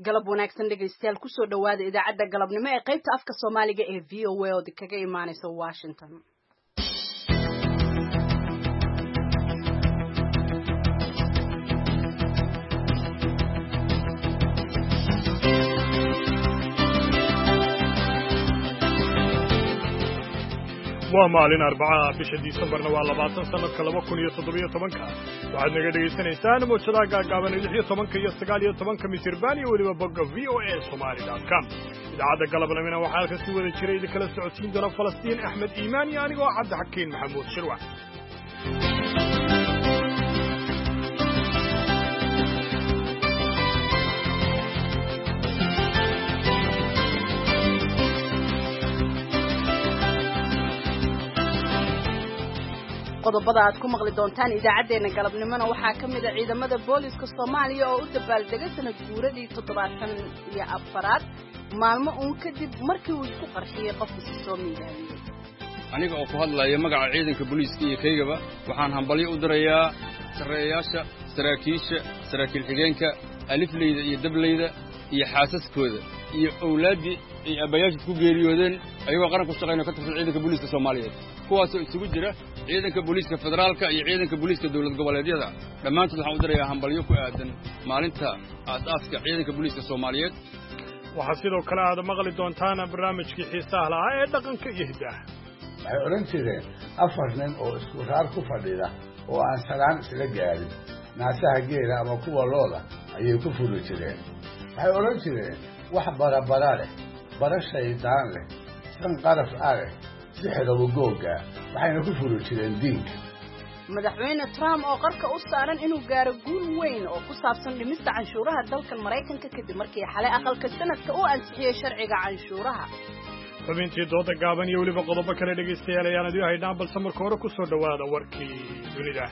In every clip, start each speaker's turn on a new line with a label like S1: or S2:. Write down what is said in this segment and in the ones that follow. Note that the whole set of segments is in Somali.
S1: galab wanaagsan dhegaystayaal ku soo dhawaada idaacadda galabnimo ee qaybta afka Soomaaliga ee VOA oo kaga imaanaysa Washington.
S2: waa maalin Arbacada bisha Disembarna waa 20 sanadka 2017 waxaad naga dhageysanaysaan muujadaha gaagaaban 16 iyo 19 mitirban iyo waliba bogga voasomali.com idaacadda galabnimona waxaa halka si wada jiray idin kala socodsiin doona Falastiin Axmed Iimaan iyo anigoo Cabdi Xakiin Maxamuud Shirwac
S1: qodobada aad ku maqli doontaan idaacadeena galabnimona waxaa ka mid ah ciidamada booliska Soomaaliya oo u dabaaldegay sanad guuradii 74aad maalmo uun kadib markii uu isku qarxiyay qof soo miidaayay
S3: aniga oo ku hadlaya magaca ciidanka booliska iyo kaygaba waxaan hambalyo u dirayaa sareeyaasha saraakiisha saraakiil xigeenka alifleyda iyo dableyda iyo xaasaskooda iyo awlaadii ay abayaashid ku geeriyoodeen ayagoo qaran ku shaqeynaya ka tirsan ciidanka booliska Soomaaliyeed kuwaas oo isugu jira ciidanka booliska federaalka iyo ciidanka booliska dawlad goboleedyada dhammaantood waxaan u dirayaa hambalyo ku aadan maalinta aasaaska ciidanka booliska Soomaaliyeed
S2: waxaa sidoo kale aad maqli doontaan barnaamijkii xiisaha lahaa ee dhaqanka iyo hidaha
S4: waxay oran jireen afar nin oo isku raar ku fadhida oo aan salaan isla gaarin naasaha geela ama kuwa looda ayay ku furi jireen waxay oran jireen wax barabara leh bara shaydaan leh san qaraf leh sixir googa waxayna ku furi jireen diinka
S1: madaxweyne Trump oo qarka u saaran inuu gaaro guul weyn oo ku saabsan dhimista canshuuraha dalka Mareykanka kadib markii xalay aqalka sanadka uu ansixiyay sharciga canshuuraha
S2: xubintii dooda gaaban iyo waliba qodobo kale dhageystayaal ayaan idin haynaa balse marka hore ku soo dhawaada warkii dunida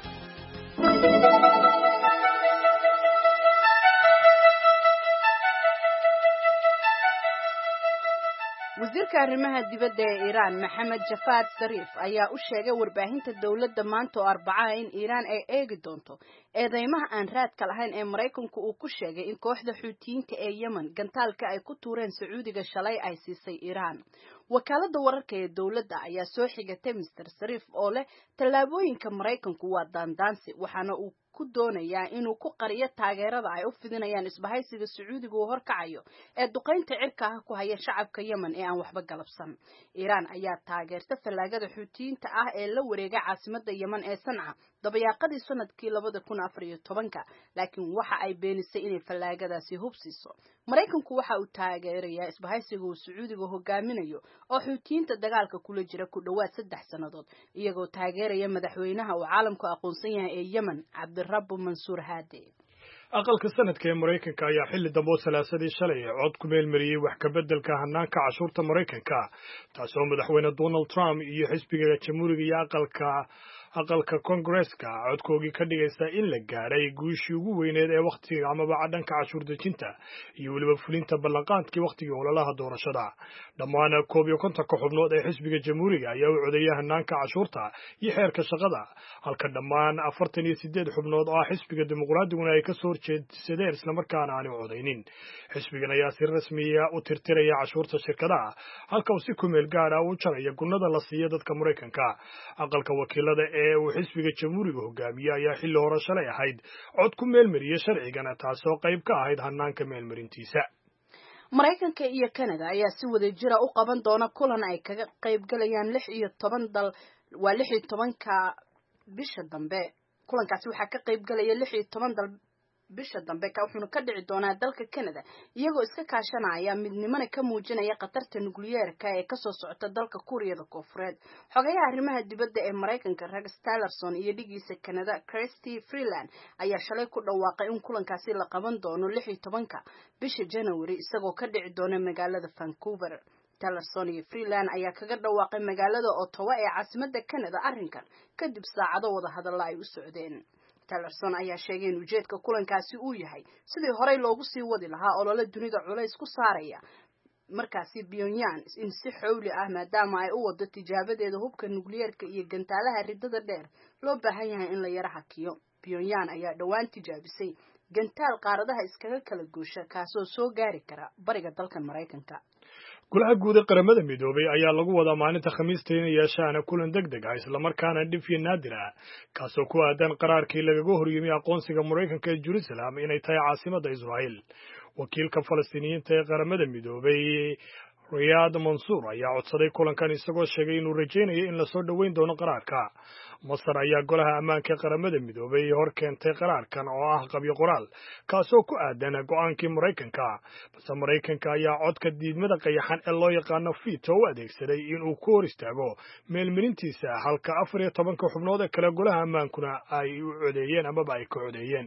S1: wasiirka arrimaha dibadda ee Iran Maxamed Javad Zarif ayaa u sheegay warbaahinta dawladda maanta oo Arbacada in Iran ay eegi doonto eedeymaha aan raadka lahayn ee Mareykanku uu ku sheegay in kooxda Xuutiyiinta ee Yemen gantaalka ay ku tuureen Sacuudiga shalay ay siisay Iran wakaaladda wararka ee dawladda ayaa soo xigatay Mr. Zarif oo leh tallaabooyinka Mareykanku waa daandaansi waxaana uu ku doonayaa inuu ku qariyo taageerada ay u fidinayaan isbahaysiga Sacuudiga oo horkacayo ee duqeynta cirka ah ku haya shacabka Yemen ee aan waxba galabsan Iran ayaa taageerta fallaagada Xuutiyiinta ah ee la wareegay caasimadda Yemen ee Sanca dabayaaqadii sanadkii 2014 laakiin waxa ay beenisay inay fallaagadaasi hubsiiso Mareykanku waxa uu taageerayaa isbahaysiga uu Sacuudiga hogaaminayo oo Xuutiyiinta dagaalka kula jira ku dhawaad 3 sanadood iyagoo taageeraya madaxweynaha uu caalamku aqoonsan yahay ee Yemen Cabdirabbu Mansuur Haadi
S2: aqalka sanadka ee Mareykanka ayaa xilli dambe salaasadii shalay cod ku meelmariyay wax ka beddelka hanaanka cashuurta Mareykanka taasoo madaxweyne Donald Trump iyo xisbiga Jamhuuriga iyo aqalka Congress-ka codkoogii ka dhigaysa in la gaaray guushii ugu weyneed ee waqtiga amaba dhanka cashuur dejinta iyo waliba fulinta ballanqaadkii waqtigii ololaha doorashada dhammaan 51 xubnood ee xisbiga Jamhuuriga ayaa u codeeyay hanaanka cashuurta iyo xeerka shaqada halka dhammaan 48 xubnood oo xisbiga dimuqraadiga ay ka soo horjeedsadeen isla markaana aan u codeynin xisbigan ayaa si rasmi ah u tirtiraya cashuurta shirkadaha halka uu si ku meel gaar ah u jarayo gunnada la siiyo dadka Mareykanka aqalka wakiilada ee uu xisbiga Jamhuuriga hogaamiyo ayaa xilli hore shalay ahayd cod ku meelmariyay sharcigana taasoo qayb ka ahayd hanaanka meelmarintiisa
S1: Mareykanka iyo Canada ayaa si wada jira u qaban doona kulan ay kaga qayb galayaan 16 dal waa 16ka bisha dambe kulankaasi waxa ka qayb galaya 16 dal bisha dambe ka wuxuu ka dhici doonaa dalka Canada iyagoo iska kaashanaya midnimada ka muujinaya qatarta nukliyeerka ee ka soo socota dalka Kuuriyada Koonfureed xogayaha arrimaha dibadda ee Mareykanka Rex Tillerson iyo dhigiisa Canada Chrystia Freeland ayaa shalay ku dhawaaqay in kulankaasi la qaban doono 16ka bisha January isagoo ka dhici doona magaalada Vancouver Tillerson iyo Freeland ayaa kaga dhawaaqay magaalada Ottawa ee caasimadda Canada arrinkan kadib saacado wada hadal ay u socdeen Tillerson ayaa sheegay in ujeedka kulankaasi uu yahay sidii horey loogu sii wadi lahaa olole dunida culays ku saaraya markaasi Pyongyang in si xawli ah maadaama ay u wado tijaabadeeda hubka nukliyeerka iyo gantaalaha ridada dheer loo baahan yahay in la yara hakiyo Pyongyang ayaa dhawaan tijaabisay gantaal qaaradaha iskaga kala guusha kaasoo soo gaari kara bariga dalkan Mareykanka.
S2: golaha guud ee qaramada midoobay ayaa lagu wadaa maalinta Khamiista inay yeeshaan kulan degdeg ah isla markaana dhif iyo naadir ah kaasoo ku aadan qaraarkii lagaga horyimay aqoonsiga Mareykanka ee Jerusalem inay tahay caasimadda Israa'iil. wakiilka Falastiiniyiinta ee qaramada midoobay Riyad Mansour ayaa codsaday kulankan isagoo sheegay inuu rajaynayo in la soo dhaweyn doono qaraarka. Masar ayaa golaha ammaanka ee qaramada midoobay hor keentay qaraarkan oo ah qabyo qoraal kaasoo ku aadan go'aankii Mareykanka. balse Mareykanka ayaa codka diidmada qayaxan ee loo yaqaano veto u adeegsaday inuu ku hor istaago meelmarintiisa halka 14 xubnood ee kale golaha ammaankuna ay u codeeyeen amaba ay ka codeeyeen.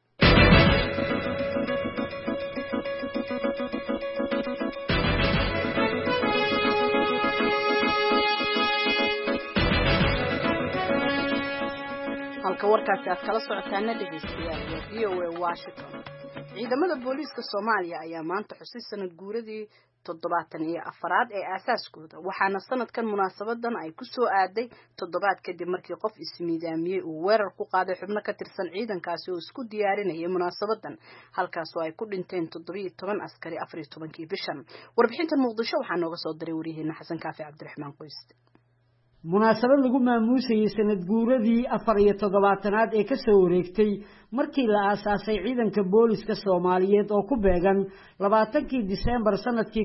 S1: halka warkaasi aad kala socotaana dhegeystayaal VOA Washington. ciidamada booliiska Soomaaliya ayaa maanta xusay sanad guuradii 74aad ee aasaaskooda waxaana sanadkan munaasabadan ay ku soo aaday toddobaad kadib markii qof ismiidaamiyay uu weerar ku qaaday xubno ka tirsan ciidankaasi oo isku diyaarinayay munaasabadan halkaas oo ay ku dhinteen 17 askari 14 bishan. warbixintan Muqdisho waxaa nooga soo diray wariyaheena Xasan Kaafi Cabdiraxmaan Qoyste.
S5: munaasabad lagu maamuusay sanad guuradii 74aad ee ka soo wareegtay markii la aasaasay ciidanka booliska Soomaaliyeed oo ku beegan 20 Diseembar sanadkii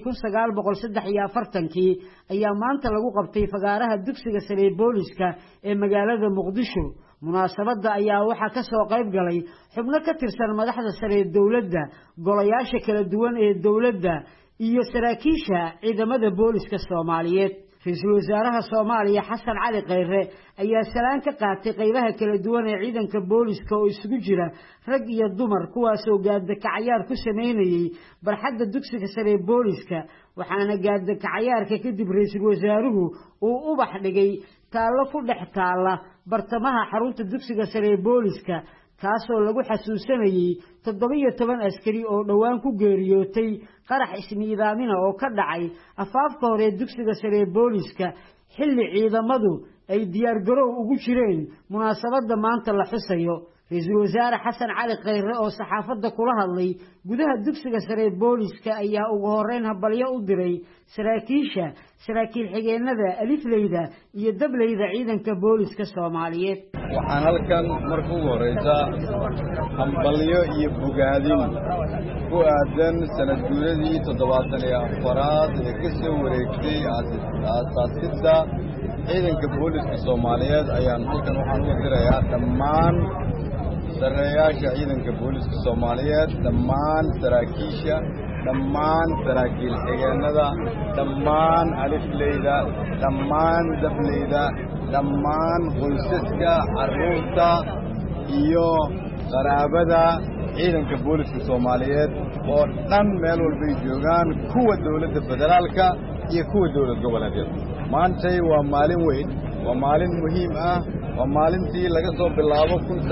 S5: 1943 ayaa maanta lagu qabtay fagaaraha dugsiga sare ee booliska ee magaalada Muqdisho. munaasabada ayaa waxaa ka soo qayb galay xubno ka tirsan madaxda sare ee dawladda, golayaasha kala duwan ee dawladda iyo saraakiisha ciidamada booliska Soomaaliyeed. Ra'iisul Wasaaraha Soomaaliya Xasan Cali Khayre ayaa salaan ka qaatay qaybaha kala duwan ee ciidanka booliska oo isugu jira rag iyo dumar kuwaas oo gaadakacayaar ku sameynayay barxadda dugsiga sare ee booliska waxaana gaadakacayaarka kadib Ra'iisul Wasaaruhu uu ubax dhigay taalo ku dhex taala bartamaha xarunta dugsiga sare ee booliska kaasoo lagu xasuusanayay 17 askari oo dhawaan ku geeriyootay qarax ismiidaamina oo ka dhacay afaafka hore dugsiga sare ee booliska xilli ciidamadu ay diyaar garow ugu jireen munaasabada maanta la xusayo. Ra'iisul Wasaare Xasan Cali Khayre oo saxaafadda kula hadlay gudaha dugsiga sare ee booliska ayaa ugu horeyn habalyo u diray saraakiisha, saraakiil xigeenada, alifleyda iyo dableyda ciidanka booliska Soomaaliyeed.
S3: waxaan halkan marka ugu horeysa hambalyo iyo bogaadin ku aadan sanad guuradii 74aad ee ka soo wareegtay aasaasidda ciidanka booliska Soomaaliyeed ayaan halkan waxaan ugu dirayaa dhammaan sareeyaasha ciidanka booliska Soomaaliyeed, dhammaan saraakiisha, dhammaan saraakiil xigeenada, dhammaan alifleyda, dhammaan dableyda, dhammaan qoysaska, carruurta iyo qaraabada ciidanka booliska Soomaaliyeed oo dhan meel walba joogaan, kuwa dawladda federaalka iyo kuwa dawlad goboleedyada. maantay waa maalin weyn, waa maalin muhiim ah, waa maalintii laga soo bilaabo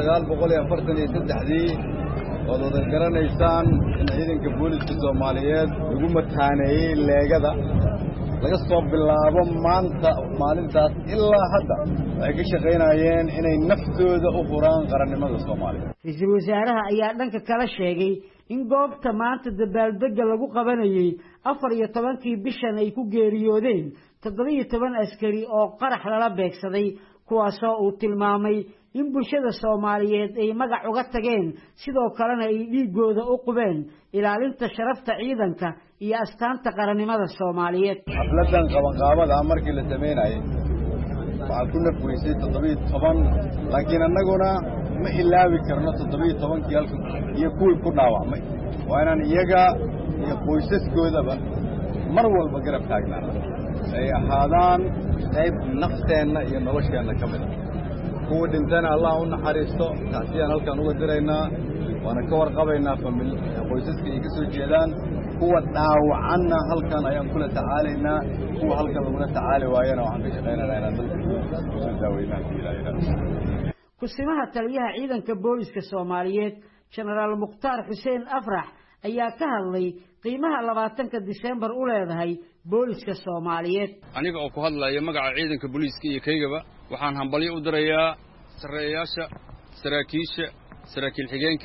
S3: 1943 oo wada garanaysaan in ciidanka booliska Soomaaliyeed lagu mataaneeyay leegada laga soo bilaabo maanta maalintaas ilaa hadda ay ka shaqeynayeen inay naftooda u furaan qarannimada Soomaaliya.
S5: Ra'iisul Wasaaraha ayaa dhanka kala sheegay in goobta maanta dabaaldega lagu qabanayay 14 bishan ay ku geeriyoodeen 17 askari oo qarax lala beegsaday kuwaasoo uu tilmaamay in bulshada Soomaaliyeed ay magac uga tageen sidoo kalena ay dhiigooda u qubeen ilaalinta sharafta ciidanka iyo astaanta qarannimada Soomaaliyeed.
S3: xafladan qabanqaabada markii la sameeyay waxaa ku nafweysay 17 laakiin annaguna ma ilaawi karno 17 halka iyo kuwii ku dhaawacmay waa inaan iyaga iyo qoysaskoodaba mar walba garab taagnaan ay ahaadaan qayb nafteenna iyo nolosheenna ka mid ah. kuwa dhintana Allah u naxariisto taasiyaan halkan uga diraynaa waana ka warqabaynaa qoysaska ay ka soo jeedaan kuwa dhaawacanna halkan ayaan kula tacaalaynaa kuwa halkan lagula tacaali waayana waxaan ka shaqaynaynaa inaan dadka soo daaweynaa
S5: kusimaha taliyaha ciidanka booliska Soomaaliyeed General Mukhtaar Xuseen Afrax ayaa ka hadlay qiimaha 20 Diseembar u leedahay booliska Soomaaliyeed.
S3: aniga oo ku hadlaya magaca ciidanka booliska iyo kaygaba waxaan hambalyo u dirayaa sareeyaasha, saraakiisha, saraakiil xigeenka,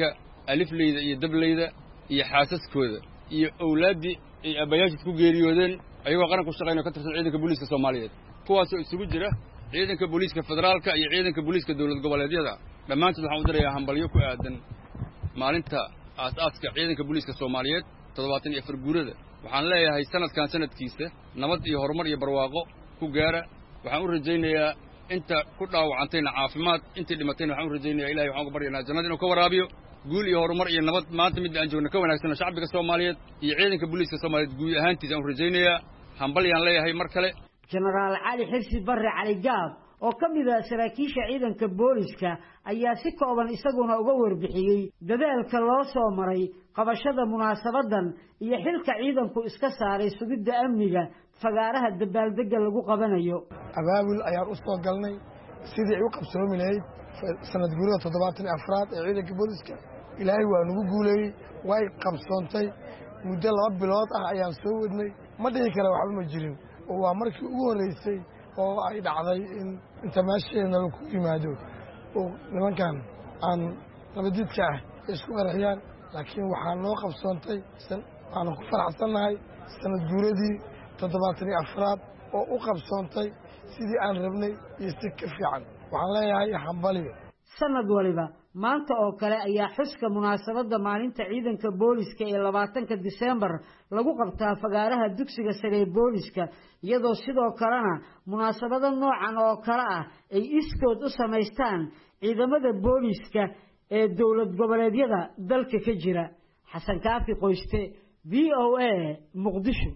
S3: alifleyda iyo dableyda iyo xaasaskooda iyo awlaaddii ay aabbayaashid ku geeriyoodeen ayagoo qaran ku shaqaynaya ka tirsan ciidanka booliiska Soomaaliyeed kuwaasoo isugu jira ciidanka booliiska federaalka iyo ciidanka booliiska dawlad goboleedyada dhammaantood waxaan u dirayaa hambalyo ku aadan maalinta aasaaska ciidanka booliiska Soomaaliyeed 74 guurada waxaan leeyahay sanadkan sanadkiisa nabad iyo horumar iyo barwaaqo ku gaara waxaan u rajaynayaa inta ku dhaawacantayna caafimaad intii dhimatayna waxaan u rajaynayaa ilaahay waxaan uga baryaynaa jannada inuu ka waraabiyo guul iyo horumar iyo nabad maanta mid aan joogno ka wanaagsan shacbiga Soomaaliyeed iyo ciidanka booliiska Soomaaliyeed guud ahaantiisa aan u rajaynayaa hambalyaan leeyahay mar kale
S5: General Cali Xirsi Barre Cali Gaab oo ka mid ah saraakiisha ciidanka booliska ayaa si kooban isaguna uga warbixiyay dadaalka loo soo maray qabashada munaasabadan iyo xilka ciidanku iska saaray sugidda amniga fagaaraha dabaaldega lagu qabanayo
S6: abaabul ayaan u soo galnay sidii ay u qabsoomi lahayd sanad guurida 74 ee ciidanka booliska ilaahay waa nagu guuleeyay way qabsoontay muddo 2 bilood ah ayaan soo wadnay ma dhihi kara waxba ma jirin oo waa markii ugu horeysay oo ay dhacday in inta meesheena ku yimaado oo nimankan aan nabadidka ah isku qarxiyaan laakiin waxaa loo qabsoontay aan ku faraxsanahay sanad guuradii 74 oo u qabsoontay sidii aan rabnay iyo si ka fiican waxaan leeyahay hambaliyo
S5: sanad waliba maanta oo kale ayaa xuska munaasabada maalinta ciidanka booliska ee 20 December lagu qabtaa fagaaraha dugsiga sare ee booliska iyadoo sidoo kalena munaasabada noocan oo kale ah ay iskood u sameystaan ciidamada booliska ee dawlad goboleedyada dalka ka jira Xasan Kaafi Qoyste VOA Muqdisho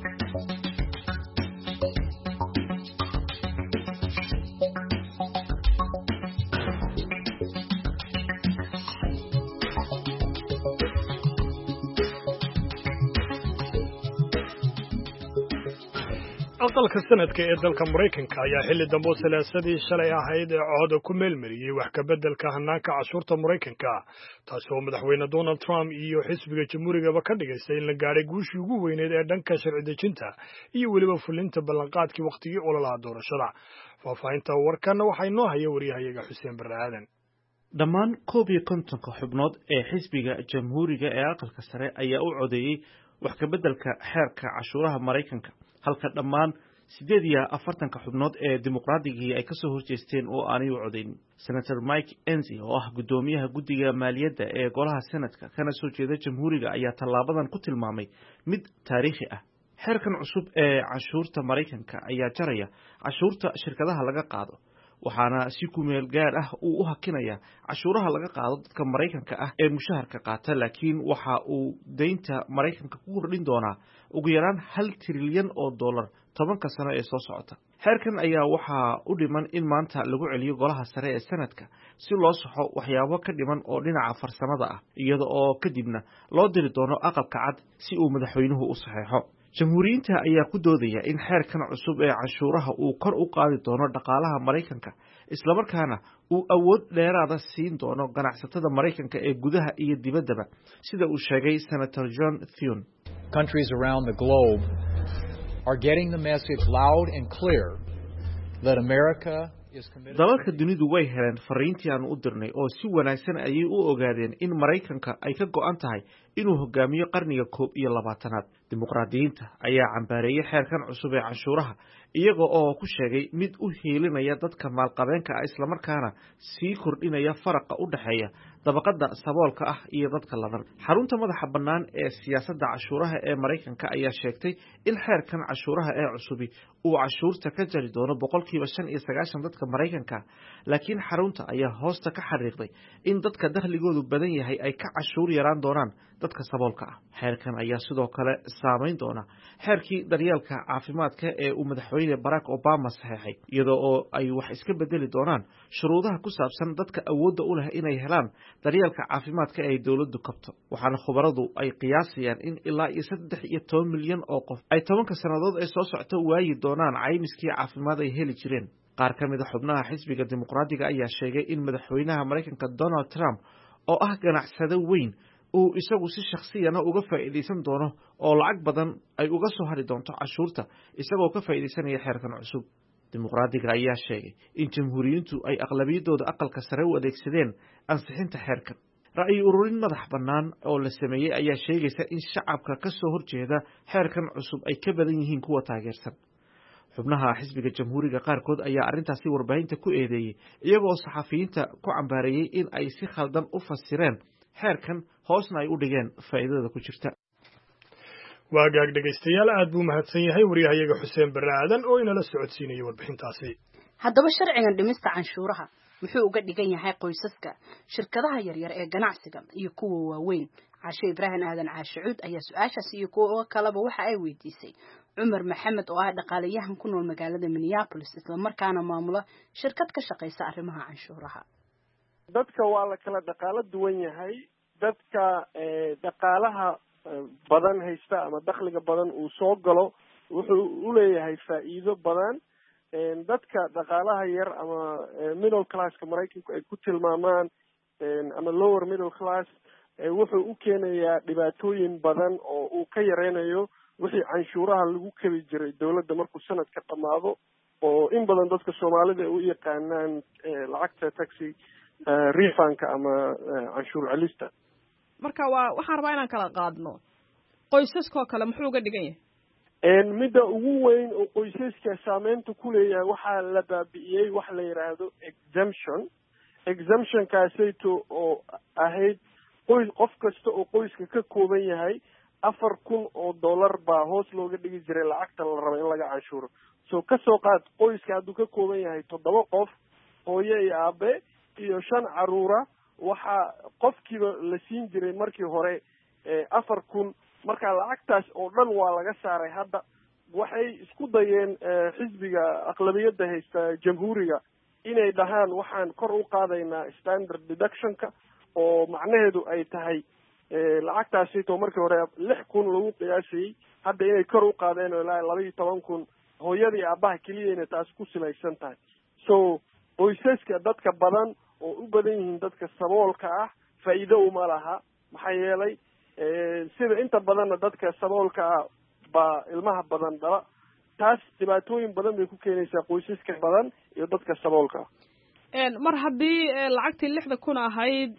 S2: aqalka sanadka ee dalka Mareykanka ayaa xilli dambe salaasadii shalay ahayd cod ku meelmariyay wax ka bedelka hanaanka cashuurta Mareykanka taasoo madaxweyne Donald Trump iyo xisbiga Jamhuuriga ka dhigaysay in la gaaray guushii ugu weyneed ee dhanka sharci dejinta iyo waliba fulinta ballanqaadkii waqtigii ololaha doorashada faafahinta warkan waxa inoo haya wariyahayaga Xuseen Baraadan
S7: dhammaan 51 xubnood ee xisbiga Jamhuuriga ee aqalka sare ayaa u codeeyay wax ka bedelka xeerka cashuuraha Mareykanka halka dhammaan 48 xubnood ee dimuqraadiga ay ka soo horjeesteen oo aanay u codeyn Senator Mike Enzi oo ah gudoomiyaha guddiga maaliyadda ee golaha Senadka kana soo jeeda Jamhuuriga ayaa talaabadan ku tilmaamay mid taariikhi ah xeerkan cusub ee cashuurta Mareykanka ayaa jaraya cashuurta shirkadaha laga qaado waxaana si ku meel gaar ah uu u hakinaya cashuuraha laga qaado dadka Mareykanka ah ee mushaharka qaata laakiin waxa uu deynta Mareykanka ku kordhin doonaa ugu yaraan $1 trilyan oo dollar 10 sano ee soo socota xeerkan ayaa waxa u dhiman in maanta lagu celiyo golaha sare ee sanadka si loo saxo waxyaabo ka dhiman oo dhinaca farsamada ah iyada oo kadibna loo diri doono aqalka cad si uu madaxweynuhu u saxeexo jamhuuriyiinta ayaa ku doodaya in xeerkan cusub ee cashuuraha uu kor u qaadi doono dhaqaalaha Mareykanka isla markaana uu awood dheeraad ah siin doono ganacsatada Mareykanka ee gudaha iyo dibaddaba sida uu sheegay Senator John Thune
S8: Countries around the globe are getting the message loud and clear that America
S7: dalalka dunidu way heleen fariintii aan u dirnay oo si wanaagsan ayay u ogaadeen in Mareykanka ay ka go'an tahay inuu hogaamiyo qarniga 21aad dimuqraadiyiinta ayaa cambaareeyay xeerkan cusub ee cashuuraha iyaga oo ku sheegay mid u heelinaya dadka maalqabeenka ah isla markaana sii kordhinaya faraqa u dhaxeeya dabaqada saboolka ah iyo dadka ladan xarunta madaxa bannaan ee siyaasadda cashuuraha ee Mareykanka ayaa sheegtay in xeerkan cashuuraha ee cusubi uu cashuurta ka jari doono 95% dadka Mareykanka laakiin xarunta ayaa hoosta ka xariiqday in dadka dakhligoodu badan yahay ay ka cashuur yaraan doonaan dadka saboolka ah xeerkan ayaa sidoo kale saameyn doona xeerkii daryeelka caafimaadka ee uu madaxweyne Barack Obama saxeexay iyadoo oo ay wax iska bedeli doonaan shuruudaha ku saabsan dadka awoodda u leh inay helaan daryeelka caafimaadka ee dawladdu kabto waxaana khubaradu ay qiyaasayaan in ilaa 13 milyan oo qof ay 10 sanadood ee soo socota waayi doonaan caymiskii caafimaad ay heli jireen qaar ka mid ah xubnaha xisbiga dimuqraadiga ayaa sheegay in madaxweynaha Mareykanka Donald Trump oo ah ganacsade weyn uu isagu si shakhsiyan uga faa'iideysan doono oo lacag badan ay uga soo hari doonto cashuurta isagoo ka faa'iideysanaya xeerkan cusub dimuqraadiga ayaa sheegay in jamhuuriyiintu ay aqlabiyadooda aqalka sare u adeegsadeen ansixinta xeerkan ra'yi ururin madax bannaan oo la sameeyey ayaa sheegaysa in shacabka ka soo horjeeda xeerkan cusub ay ka badan yihiin kuwa taageersan. xubnaha xisbiga jamhuuriga qaarkood ayaa arrintaasi warbaahinta ku eedeeyey iyagoo saxafiyiinta ku cambaareeyey in ay si khaldan u fasireen xeerkan hoosna ay u dhigeen faa'iidada ku jirta.
S2: waagaag dhegaystayaal aad buu mahadsan yahay waryahayaga xuseen barre aadan oo inala socodsiinayay warbixintaasi.
S1: haddaba sharcigan dhimista canshuuraha muxuu uga dhigan yahay qoysaska, shirkadaha yaryar ee ganacsiga iyo kuwa waaweyn? caashe ibraahim aadan caashicuud ayaa su-aashaas iyo kuwa kaleba waxa ay weydiisay cumar maxamed oo ah dhaqaalayahan ku nool magaalada Minneapolis isla markaana maamula shirkad ka shaqeysa arrimaha canshuuraha.
S9: dadka waa la kala dhaqaalo duwan yahay. dadka dhaqaalaha badan haysta ama dakhliga badan uu soo galo wuxuu u leeyahay faa'iido badan. dadka dhaqaalaha yar ama middle classka maraykanku ay ku tilmaamaan ama lower middle class wuxuu u keenayaa dhibaatooyin badan oo uu ka yareynayo wixii canshuuraha lagu kabi jiray dawladda markuu sanad ka dhamaado, oo in badan dadka Soomaalida ay u yaqaanaan lacagta taxi refundka ama canshuur celista.
S10: marka waxaan rabaa inaan kala qaadno qoysaskoo kale muxuu uga dhigan yahay?
S9: midda ugu weyn oo qoysaska saameynta ku leeyahay waxaa la baabi'iyey wax la yidhaahdo exemptionkaasayto oo ahayd qof kasta oo qoyska ka kooban yahay $4,000 baa hoos looga dhigi jiray lacagta la rabo in laga canshuuro. so kasoo qaad qoyska hadduu ka kooban yahay 7 qof, hooyo iyo aabe iyo 5 caruura, waxaa qofkiiba la siin jiray markii hore 4,000. marka lacagtaas oo dhan waa laga saaray. hadda waxay isku dayeen xisbiga aqlabiyadda haysta jamhuuriga inay dhahaan waxaan kor u qaadaynaa standard deductionka, oo macnaheedu ay tahay lacagtaasito markii hore 6,000 lagu qiyaasayey, hadda inay kor u qaadeen oo ilaa 12,000 hooyadii aabaha keliyayna taas ku silaysan tahay. so qoysaska dadka badan oo u badan yihiin dadka saboolka ah faa'iido uma laha, maxaa yeelay sida inta badanna dadka saboolka ah baa ilmaha badan dhala. taas dhibaatooyin badan bay ku keenaysaa qoysaska badan iyo dadka saboolka ah.
S10: mar haddii lacagtii 6,000 ahayd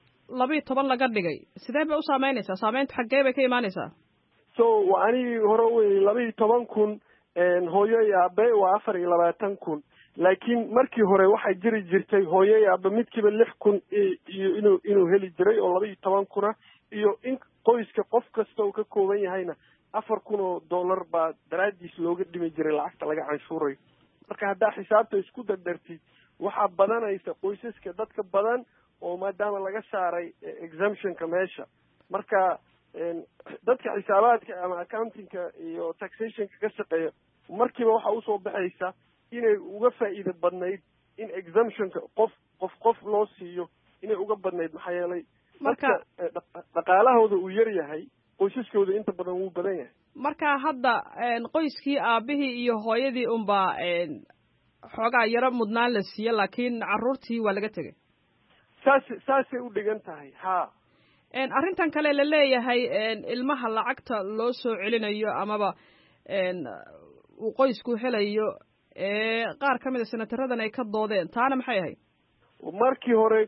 S10: 12 laga dhigay, sidee bay u saameynaysaa? saameyntu xaggee bay ka imaanaysaa?
S9: so anigii hore wey 12,000 hooyo iyo aabe waa 24,000. laakiin markii hore waxay jiri jirtay hooyo iyo aabe midkiiba 6,000 iyo inuu heli jiray oo 12,000 iyo in qoyska qof kasta uu ka kooban yahayna $4,000 baa daraadiis looga dhimi jiray lacagta laga canshuurayo. marka haddaa xisaabta isku dardartid waxaa badanaysa qoysaska dadka badan oo maadaama laga saaray exemptionka meesha. marka dadka xisaabaadka ama accountingka iyo taxationka ka shaqeeya markiiba waxa usoo baxaysa inay uga faa'iido badnayd in exemptionka qof loo siiyo inay uga badnayd, maxaa yeelay marka dhaqaalahooda uu yar yahay qoysaskooda inta badan wuu badan yahay.
S10: marka hadda qoyskii aabihii iyo hooyadii unbaa xoogaa yaro mudnaan la siiye, laakiin carruurtii waa laga tegay.
S9: saasay u dhigan tahay. ha
S10: arrintan kale la leeyahay ilmaha lacagta loo soo celinayo amaba uu qoysku helayo qaar ka mid a senataradan ay ka doodeen, taana maxay ahayd?
S9: markii hore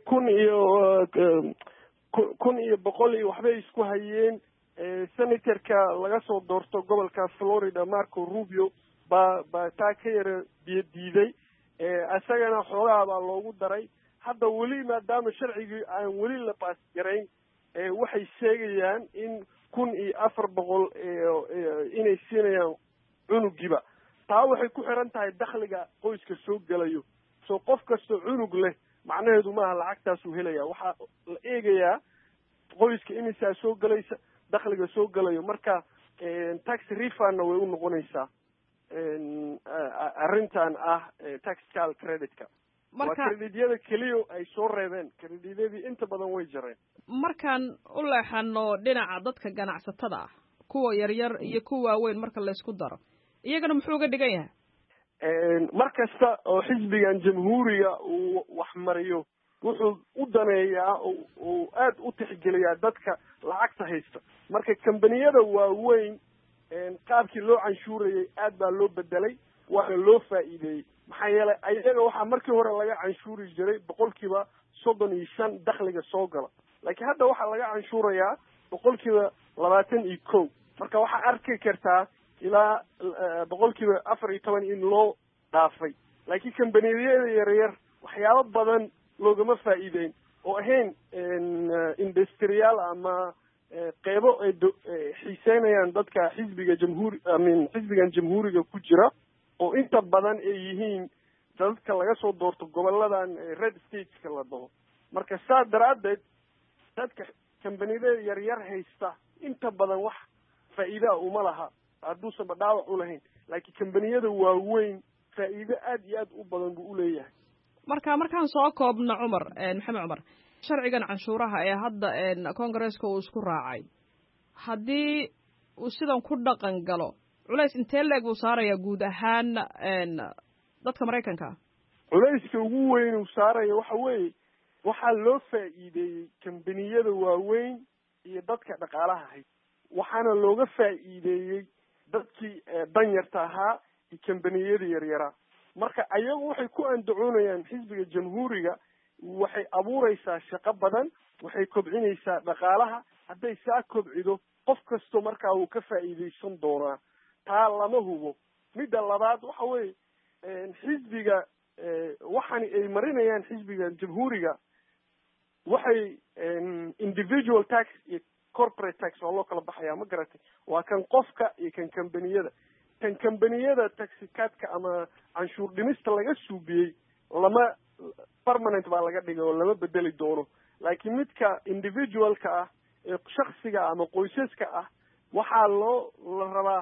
S9: 1,100 iyo waxbay isku hayeen. senatorka laga soo doorto gobolka Florida Marco Rubio baa taa ka yara diiday. isagana xoogaa baa loogu daray. hadda weli maadaama sharcigii aan weli la baas garayn waxay sheegayaan in 1,400 inay siinayaan cunugiiba. taa waxay ku xiran tahay dakhliga qoyska soo gelayo. so qof kasta cunug leh macnaheedu maaha lacagtaasuu helaya. waxaa la eegayaa qoyska imisaa soo gelaysa, dakhliga soo gelayo. marka tax refundna way u noqonaysaa arrintan ah taxcal creditka. waa credityada keliya ay soo reebeen, credityadii inta badan way jareen.
S10: markaan u leexano dhinaca dadka ganacsatada ah, kuwa yaryar iyo kuwa waaweyn marka la isku daro, iyagana muxuu uga dhigan yahay?
S9: mar kasta oo xisbigan jamhuuriga uu wax mariyo wuxuu u daneeyaa uu aad u tixgeliyaa dadka lacagta haysta. marka kambaniyada waaweyn qaabkii loo canshuurayay aad baa loo bedelay, waana loo faa'iideeyey. maxaa yeelay ayaga waxaa markii hore laga canshuuri jiray 35% dakhliga soo gala. laakiin hadda waxaa laga canshuurayaa 21%. marka waxaa arki kartaa ilaa 14% in loo dhaafay. laakiin kambaniyada yaryar waxyaabo badan loogama faa'iideyn oo ahayn industrial ama qeybo ay xiiseynayaan dadka xisbigan jamhuuriga ku jira oo inta badan ay yihiin dadka laga soo doorto goboladan red stateska la dhaho. marka saa daraadeed dadka kambaniyada yaryar haysta inta badan wax faa'iida uma laha hadduusan dhaawac u lahayn, laakiin kambaniyada waaweyn faa'iido aad iyo aad u badan buu u leeyahay.
S10: markaan soo koobno cumar maxamed cumar, sharcigan canshuuraha ee hadda Congress-ka uu isku raacay haddii uu sidan ku dhaqan galo culays intee leeg buu saarayaa guud ahaan dadka Mareykanka?
S9: culayska ugu weyn uu saaraya waxa weeye waxaa loo faa'iideeyey kambaniyada waaweyn iyo dadka dhaqaalaha hay, waxaana looga faa'iideeyey dadkii danyarta ahaa iyo kambaniyada yaryaraa. marka ayagu waxay ku andacoonayaan xisbiga jamhuuriga waxay abuuraysaa shaqo badan, waxay kobcinaysaa dhaqaalaha. hadday saa kobcido qof kasto markaa uu ka faa'iidaysan doonaa, taa lama hubo. midda labaad waxa weeye xisbiga waxani ay marinayaan xisbiga jamhuuriga waxay individual tax iyo corporate tax oo loo kala baxaya, ma garatay? waa kan qofka iyo kan kambaniyada. kan kambaniyada taxikaadka ama canshuur dhimista laga suubiyey lama permanent baa laga dhigay oo lama bedeli doono, laakiin midka individualka ah ee shaksiga ama qoysaska ah waxaa la rabaa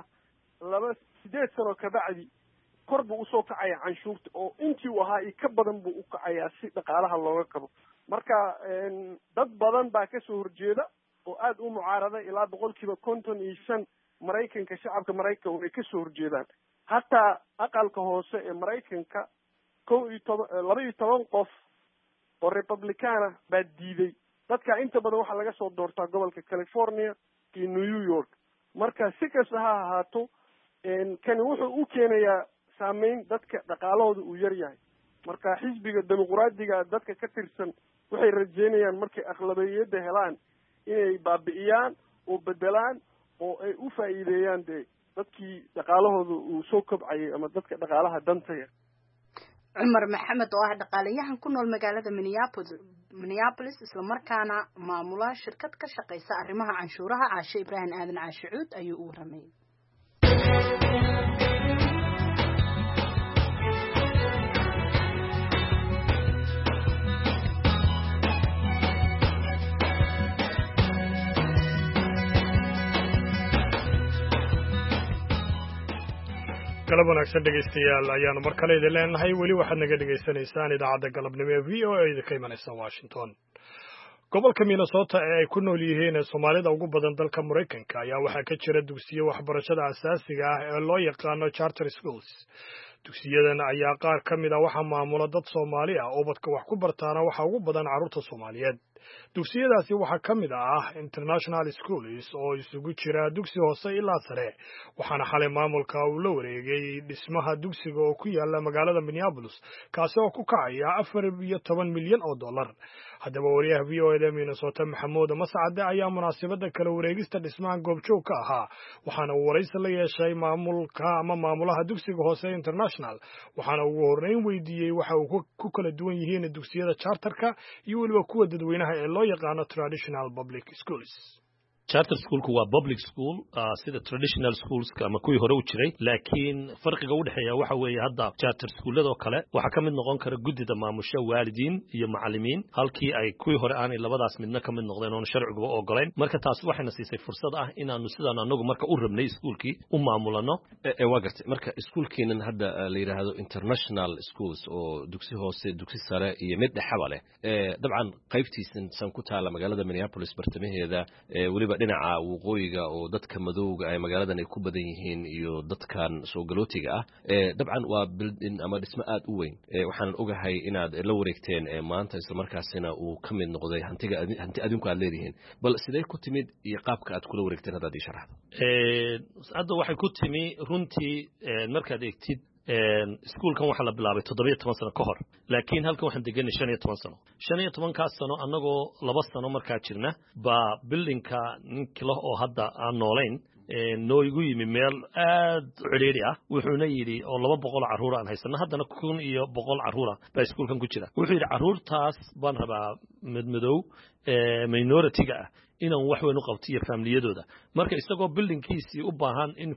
S9: 8 sano kabacdi kor buu usoo kacaya canshuurta oo intii uu ahaa iyo ka badan buu u kacayaa si dhaqaalaha looga qabo. marka dad badan baa kasoo horjeeda oo aad u mucaarada, ilaa 55% Maraykanka shacabka Maraykanka way kasoo horjeedaan. hataa aqalka hoose ee Maraykanka 12 qof oo Republicana baa diiday. dadka inta badan waxaa laga soo doortaa gobolka California iyo New York. marka si kasta ha ahaato kan wuxuu u keenayaa saameyn dadka dhaqaalahooda uu yar yahay. marka xisbiga dimuqraadiga dadka ka tirsan waxay rajeynayaan markay aqlabiyadda helaan inay baabi'iyaan oo bedelaan oo ay u faa'iideeyaan dadkii dhaqaalahooda uu soo kobcayay ama dadka dhaqaalaha dantaya.
S1: cumar maxamed oo ah dhaqaalayahan ku nool magaalada Minneapolis isla markaana maamula shirkad ka shaqeysa arrimaha canshuuraha Caashe Ibrahim Aadan Caashe Cuud ayuu u waramay.
S2: galab wanaagsan dhegaystayaal ayaanu mar kale idin leenahay. weli waxaad naga dhegaysanaysaan idaacadda galabnimo ee VOA idinka imanaysa Washington. gobolka Minnesota ee ay ku nool yihiin Soomaalida ugu badan dalka Mareykanka ayaa waxaa ka jira dugsiyo waxbarashada asaasiga ah ee loo yaqaano charter schools. dugsiyadan ayaa qaar ka mid ah waxaa maamula dad Soomaali ah oo ubadka wax ku bartaana waxaa ugu badan carruurta Soomaaliyeed. dugsiyadaasi waxaa ka mid ah international schools oo isugu jira dugsi hoose ilaa sare, waxaana xalay maamulka uu la wareegay dhismaha dugsiga oo ku yaala magaalada Minneapolis kaasi oo ku kacaya $14 milyan. haddaba wariyaha VOA Minnesota Maxamuud Mascade ayaa munaasabada kala wareegista dhismaha goobjoog ka ahaa, waxaana uu waraysi la yeeshay maamulaha dugsiga hoose international, waxaana ugu horreyn weydiiyey waxa uu ku kala duwan yihiin dugsiyada charterka iyo weliba kuwa dadweynaha ee loo yaqaano traditional public schools.
S11: charter schoolku waa public school sida traditional schools ama kuwii hore u jiray, laakiin farqiga u dhaxeeya waxa weeye hadda charter schooladoo kale waxa ka mid noqon kara guddida maamusha waalidiin iyo macallimiin, halkii ay kuwii hore aanay labadaas midna ka mid noqdeen oon sharciguba ogolayn. marka taas waxayna siisay fursad ah inaanu sidaan anagu marka u rabnay iskuulkii u maamulano.
S12: waa gartay marka iskuulkeenan hadda la yidhaahdo international schools oo dugsi hoose dugsi sare iyo mid dhexaba leh, dabcan qaybtiisan san ku taala magaalada Minneapolis bartamaheeda, weliba dhinaca waqooyiga oo dadka madowga ay magaaladan ay ku badan yihiin iyo dadkan soo galootiga ah. dabcan waa building ama dhismo aad u weyn. waxaan ogahay inaad la wareegteen maanta isla markaasina uu ka mid noqday hanti adinku aad leedihiin, bal sidee ku timid iyo qaabka aad kula wareegteen haddaad ii sharaxdo.
S11: hadda waxay ku timi runtii markaad eegtid iskuulkan waxaa la bilaabay 17 sano ka hor laakiin halkan waxaan deganay 15 sano 15 kaas sano anagoo 2 sano markaa jirna baa buildingka ninkii oo hadda aan noolayn noo igu yimi meel aad ciriiri ah wuxuuna yidhi oo 200 carruur aan haysana haddana 1,100 carruur baa iskuulkan ku jira wuxuu yidhi carruurtaas baan rabaa madmadow minority-ga ah inaan wax weyn u qabto iyo familiyadooda marka isagoo buildingkiisii u baahan in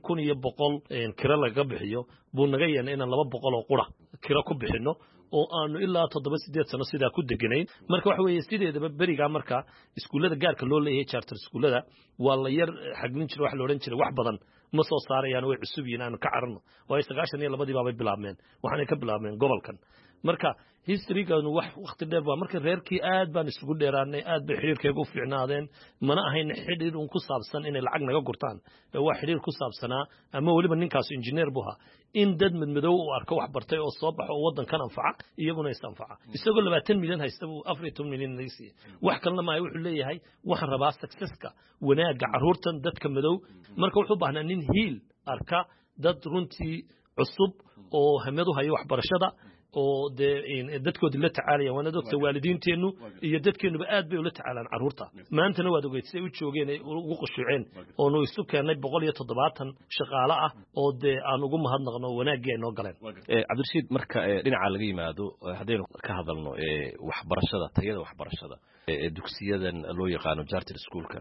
S11: 1,100 kira laga bixiyo buu naga yeelay inaan 200 oo qura kira ku bixino oo aanu ilaa 7-8 sano sidaa ku deganayn marka waxa weeye sideedaba beriga marka iskuulada gaarka loo leeyahay charter iskuulada waa la yar xaglin jiro wax la oran jiray wax badan ma soo saarayaan way cusub yihiin aan ka cararno way 92 baabay bilaabmeen waxaanay ka bilaabmeen gobolkan marka history-gan wax waqti dheer baa marka reerkii aad baan isugu dheeraanay aad bay xiriirkeega u fiicnaadeen mana ahayn xiriir ku saabsan inay lacag naga gurtaan waa xiriir ku saabsanaa ama waliba ninkaas engineer buu ahaa in dad madmadow u arko wax bartay oo soo baxo oo wadankan anfaca iyaguna is anfaca isagoo 20 milyan haysta buu 14 milyan leeyay wax kalena ma ay wuxuu leeyahay waxaan rabaa success-ka wanaaga carruurtan dadka madow marka wuxuu baahnaa nin hiil arka dad runtii cusub oo hamadu hayo waxbarashada oo dadkoodii la tacaalayaan waana dadka waalidiinteenu iyo dadkeenuba aad bay ula tacaalaan carruurta maantana waad ogeysay u joogeen ay ugu qushuuceen oo noo isu keenay 170 shaqaale ah oo aan ugu mahadnaqno wanaagii ay noo galeen
S12: cabdirashiid marka dhinaca laga yimaado haddaynu ka hadalno waxbarashada tayada waxbarashada dugsiyadan loo yaqaano charter schoolka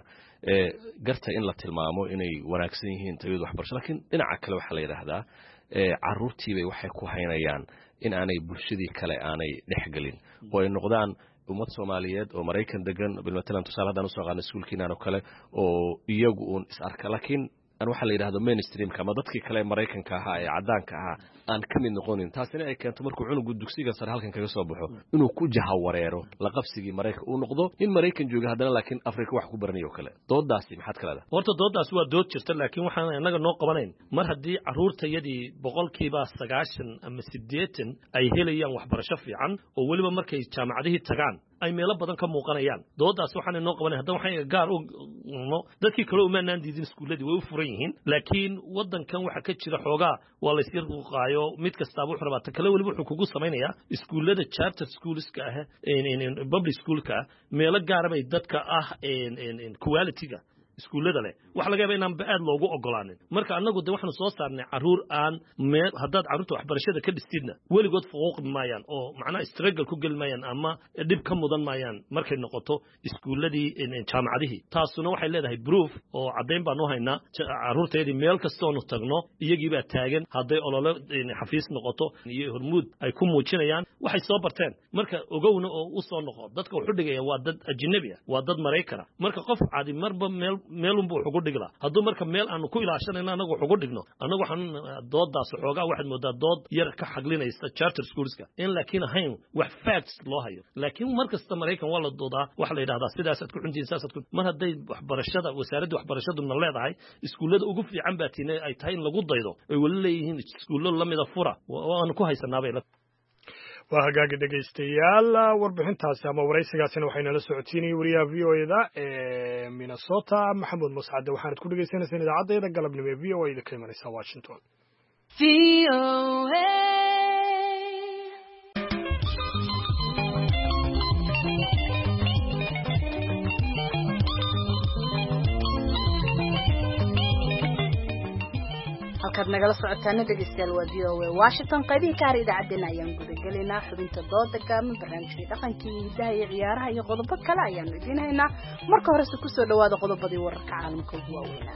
S12: garta in la tilmaamo inay wanaagsan yihiin tayada waxbarashada laakiin dhinaca kale waxa la yiraahdaa carruurtiibay waxay ku haynayaan in aanay bulshadii kale aanay dhexgelin oo ay noqdaan ummad Soomaaliyeed oo Mareykan degan bilmatalan tusaale hadaan soo qaadnay iskuulkiina oo kale oo iyagu uun is arka laakiin aan waxa la yiraahdo mainstream kama dadkii kale Mareykanka ahaa ee cadaanka ahaa aan ka mid noqonin taasina ay keento markuu cunugu dugsiga sare halkan kaga soo baxo inuu ku jahawareero la qabsigii Mareykan uu noqdo in Mareykan jooga hadana laakiin Afrika wax ku baranayo kale doodaasi maxaad kala leedahay
S11: horta doodaasi waa dood jirta laakiin waxaan anaga noo qabanayn mar haddii carruurtayadii 90% ama 80 ay helayaan waxbarasho fiican oo waliba markay jaamacadihii tagaan ay meelo badan ka muuqanayaan doodaas waxaan noo qabanay haddana waxay gaar u dadkii kale uma naan diidin iskuuladii way u furan yihiin laakiin wadankan waxa ka jira xoogaa waa la isir qaayo mid kasta wuxuu rabaa ta kale waliba wuxuu kugu sameeyaa iskuulada charter schoolska ah public schoolka meelo gaar ah bay dadka ah quality-ga iskuulada leh wax laga yaabaa inaan aad loogu ogolaanin marka anagu waxaan soo saarnay carruur aan haddaad carruurta waxbarashada ka dhistidna weligood fuquuq maayaan oo macnaha struggle ku gelmayaan ama dhib ka mudan maayaan markay noqoto iskuuladii jaamacadihii taasuna waxay leedahay proof oo caddayn baan u haynaa carruurteedii meel kastoonu tagno iyagii baa taagan hadday olole xafiis noqoto iyo hormuud ay ku muujinayaan waxay soo barteen marka ogowna oo u soo noqo dadka wuxuu dhigaya waa dad ajnabi ah waa dad Mareykan marka qof cadi marba meelun buu ugu dhigla hadduu marka meel aanu ku ilaashanayna anagu ugu dhigno anagu waxaan doodaas xoogaa waxaad moodaa dood yar ka xaglinaysa charter schoolska in laakiin ahayn wax facts loo hayo laakiin markasta Mareykan waa la doodaa waxa la yiraahdaa sidaasaad ku cuntiin sidaasaad ku mar hadday waxbarashada wasaaradda waxbarashadu ma leedahay iskuulada ugu fiican baa tiinay ay tahay in lagu daydo ay wali leeyihiin iskuulo la mid ah fura waan ku haysanaabay
S2: waa hagaagi dhegaystayaal warbixintaasi ama waraysigaasina waxayna la socotiinayay wariyaha VOA-da ee Minnesota Maxamuud Mascade waxaanad ku dhagaysanaysaan idaacaddeeda galabnimo ee VOA-da ka imanaysa Washington
S1: halkaad nagala socotaana dhegeystayaal waa VOA Washington qaybihii ka har idaacaddeenna ayaan gudagelaynaa xubinta dooda gaaban barnaamijkii dhaqankii hidaha iyo ciyaaraha iyo qodobo kale ayaanu idiin haynaa marka horese kusoo dhawaada qodobadii wararka caalamka ugu waaweynaa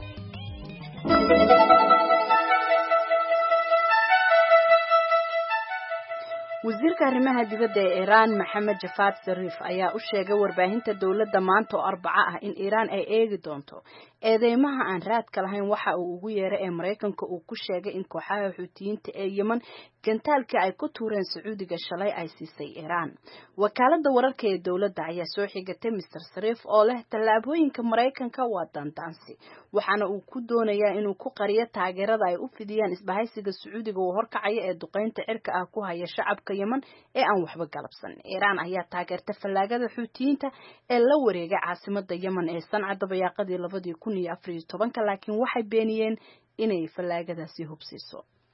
S1: wasiirka arrimaha dibadda ee Iran Maxamed Javad Zarif ayaa u sheegay warbaahinta dawladda maanta oo Arbaca ah in Iran ay eegi doonto eedeymaha aan raadka lahayn waxa uu ugu yeeray ee Mareykanka uu ku sheegay in kooxaha Xuutiyiinta ee Yemen gantaalkii ay ku tuureen Sacuudiga shalay ay siisay Iran wakaaladda wararka ee dawladda ayaa soo xigatay Mr. Zarif oo leh tallaabooyinka Mareykanka waa dandaansi waxaana uu ku doonayaa inuu ku qariyo taageerada ay u fidiyaan isbahaysiga Sacuudiga oo horkacaya ee duqeynta cirka ah ku haya shacabka Yemen ee aan waxba galabsan Iran ayaa taageertay fallaagada Xuutiyiinta ee la wareegay caasimadda Yemen ee Sanca dabayaaqadii 2014 laakiin waxay beeniyeen inay fallaagadaasi hubsiiso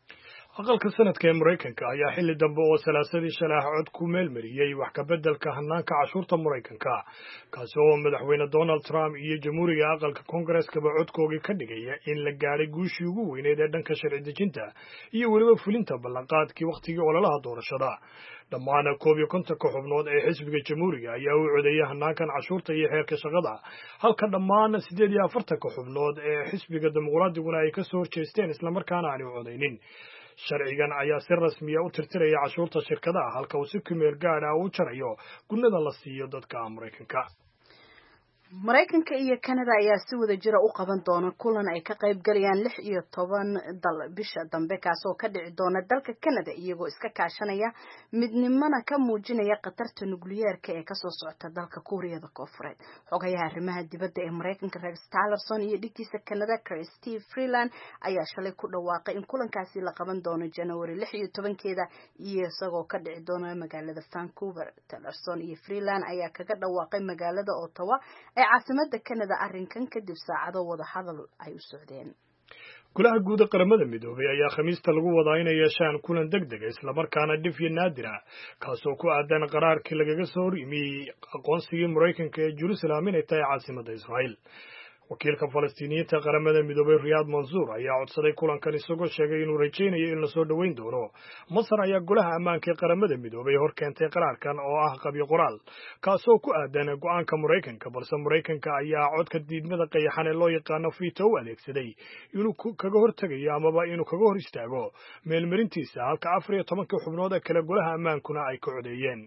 S2: aqalka sanadka ee Mareykanka ayaa xilli dambe oo salaasadii shalay cod ku meelmariyay wax ka beddelka hannaanka cashuurta Mareykanka kaasi oo madaxweyne Donald Trump iyo jamhuuriga aqalka Congress-ka codkoodii ka dhigaya in la gaaray guushii ugu weyneed ee dhanka sharci dejinta iyo weliba fulinta ballanqaadkii waqtigii ololaha doorashada. dhammaan 51 xubnood ee xisbiga jamhuuriga ayaa u codeeyay hannaankan cashuurta iyo xeerka shaqada halka dhammaan 48 xubnood ee xisbiga dimuqraadiga ay ka soo horjeesteen isla markaana aan u codeynin. sharcigan ayaa si rasmi ah u tirtiraya cashuurta shirkadaha halka uu si kumeel gaar ah u jarayo gunnada la siiyo dadka Mareykanka.
S1: Mareykanka iyo Canada ayaa si wada jira u qaban doona kulan ay ka qayb galayaan 16 dal bisha dambe kaasoo ka dhici doona dalka Canada iyagoo iska kaashanaya midnimada ka muujinaya qatarta nukliyeerka ee ka soo socota dalka Kuuriyada Koonfureed. xogayaha arrimaha dibadda ee Mareykanka Rex Tillerson iyo dhiggiisa Canada Steve Freeland ayaa shalay ku dhawaaqay in kulankaasi la qaban doono January 16keeda isagoo ka dhici doona magaalada Vancouver. Tillerson iyo Freeland ayaa kaga dhawaaqay magaalada Ottawa caasimada Canada arrinkan kadib saacado wada hadal ay u socdeen.
S2: golaha guud ee qaramada midoobay ayaa khamiista lagu wadaa inay yeeshaan kulan degdeg ah isla markaana dhif iyo naadir ah kaasoo ku aadan qaraarkii lagaga soo yimid aqoonsigii Mareykanka ee Jerusalem inay tahay caasimada Israel. wakiilka Falastiiniyiinta qaramada midoobay Riyad Mansour ayaa codsaday kulankan isagoo sheegay inuu rajaynayo in la soo dhaweyn doono. Masar ayaa golaha ammaanka ee qaramada midoobay hor keentay qaraarkan oo ah qabyo qoraal kaasoo ku aadan go'aanka Mareykanka balse Mareykanka ayaa codka diidmada qayaxan ee loo yaqaan veto u adeegsaday inuu kaga hortagayo amaba inuu kaga hor istaago meelmarintiisa halka 14 xubnood ee kale golaha ammaankuna ay ka codeeyeen.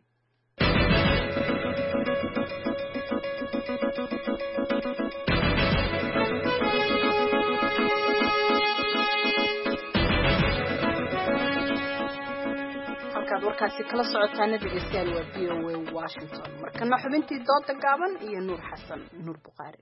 S1: warkaasi kala socotaana dhegeystayaal waa VOA Washington markana xubintii dooda gaaban iyo Nuur Xasan Nuur Buqaari.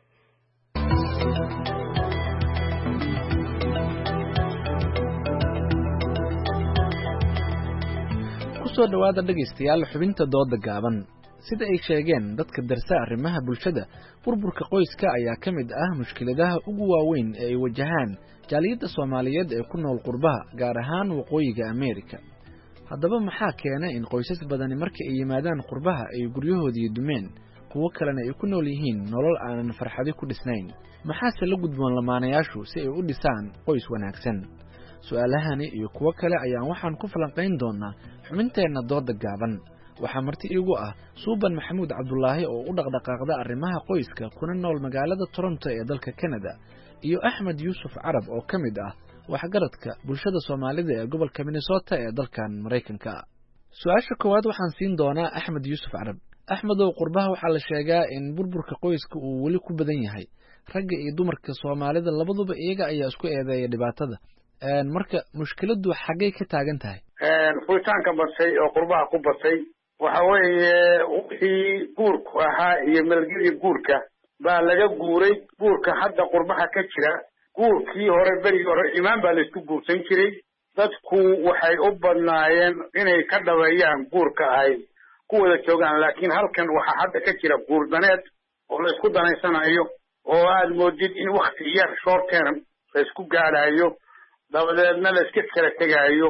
S13: kusoo dhawaada dhegeystayaal xubinta dooda gaaban. sida ay sheegeen dadka darsa arrimaha bulshada burburka qoyska ayaa ka mid ah mushkiladaha ugu waaweyn ee ay wajahaan jaaliyadda Soomaaliyeed ee ku nool qurbaha gaar ahaan waqooyiga Ameerika. haddaba maxaa keena in qoysas badani marka ay yimaadaan qurbaha ay guryahoodii dumeen kuwo kalena ay ku nool yihiin nolol aanan farxadi ku dhisnayn? maxaase la gudboon lamaanayaashu si ay u dhisaan qoys wanaagsan? su'aalahani iyo kuwo kale ayaan waxaan ku falanqayn doonaa xubinteenna dooda gaaban. waxaa marti iigu ah Suuban Maxamuud Cabdulaahi oo u dhaqdhaqaaqda arrimaha qoyska kuna nool magaalada Toronto ee dalka Canada iyo Axmed Yuusuf Carab oo ka mid ah waxgaradka bulshada Soomaalida ee gobolka Minnesota ee dalkan Mareykanka. su'aasha koowaad waxaan siin doonaa Axmed Yuusuf Carab. Axmed oo qurbaha waxaa la sheegaa in burburka qoyska uu weli ku badan yahay. ragga iyo dumarka Soomaalida labaduba iyaga ayaa isku eedeeya dhibaatada. marka mushkiladu xagee ka taagan tahay?
S14: furitaanka batay oo qurbaha ku batay waxa weeye wixii guurku ahaa iyo malgidii guurka baa laga guuray. guurka hadda qurbaha ka jira guurkii hore berigii hore imaan baa la isku guursan jiray. dadku waxay u badnaayeen inay ka dhaweeyaan guurka ay ku wada joogaan laakiin halkan waxaa hadda ka jira guur daneed oo la isku danaysanayo oo aad moodid in wakti yar short term la isku gaadhayo dabadeedna la iska kala tegaayo.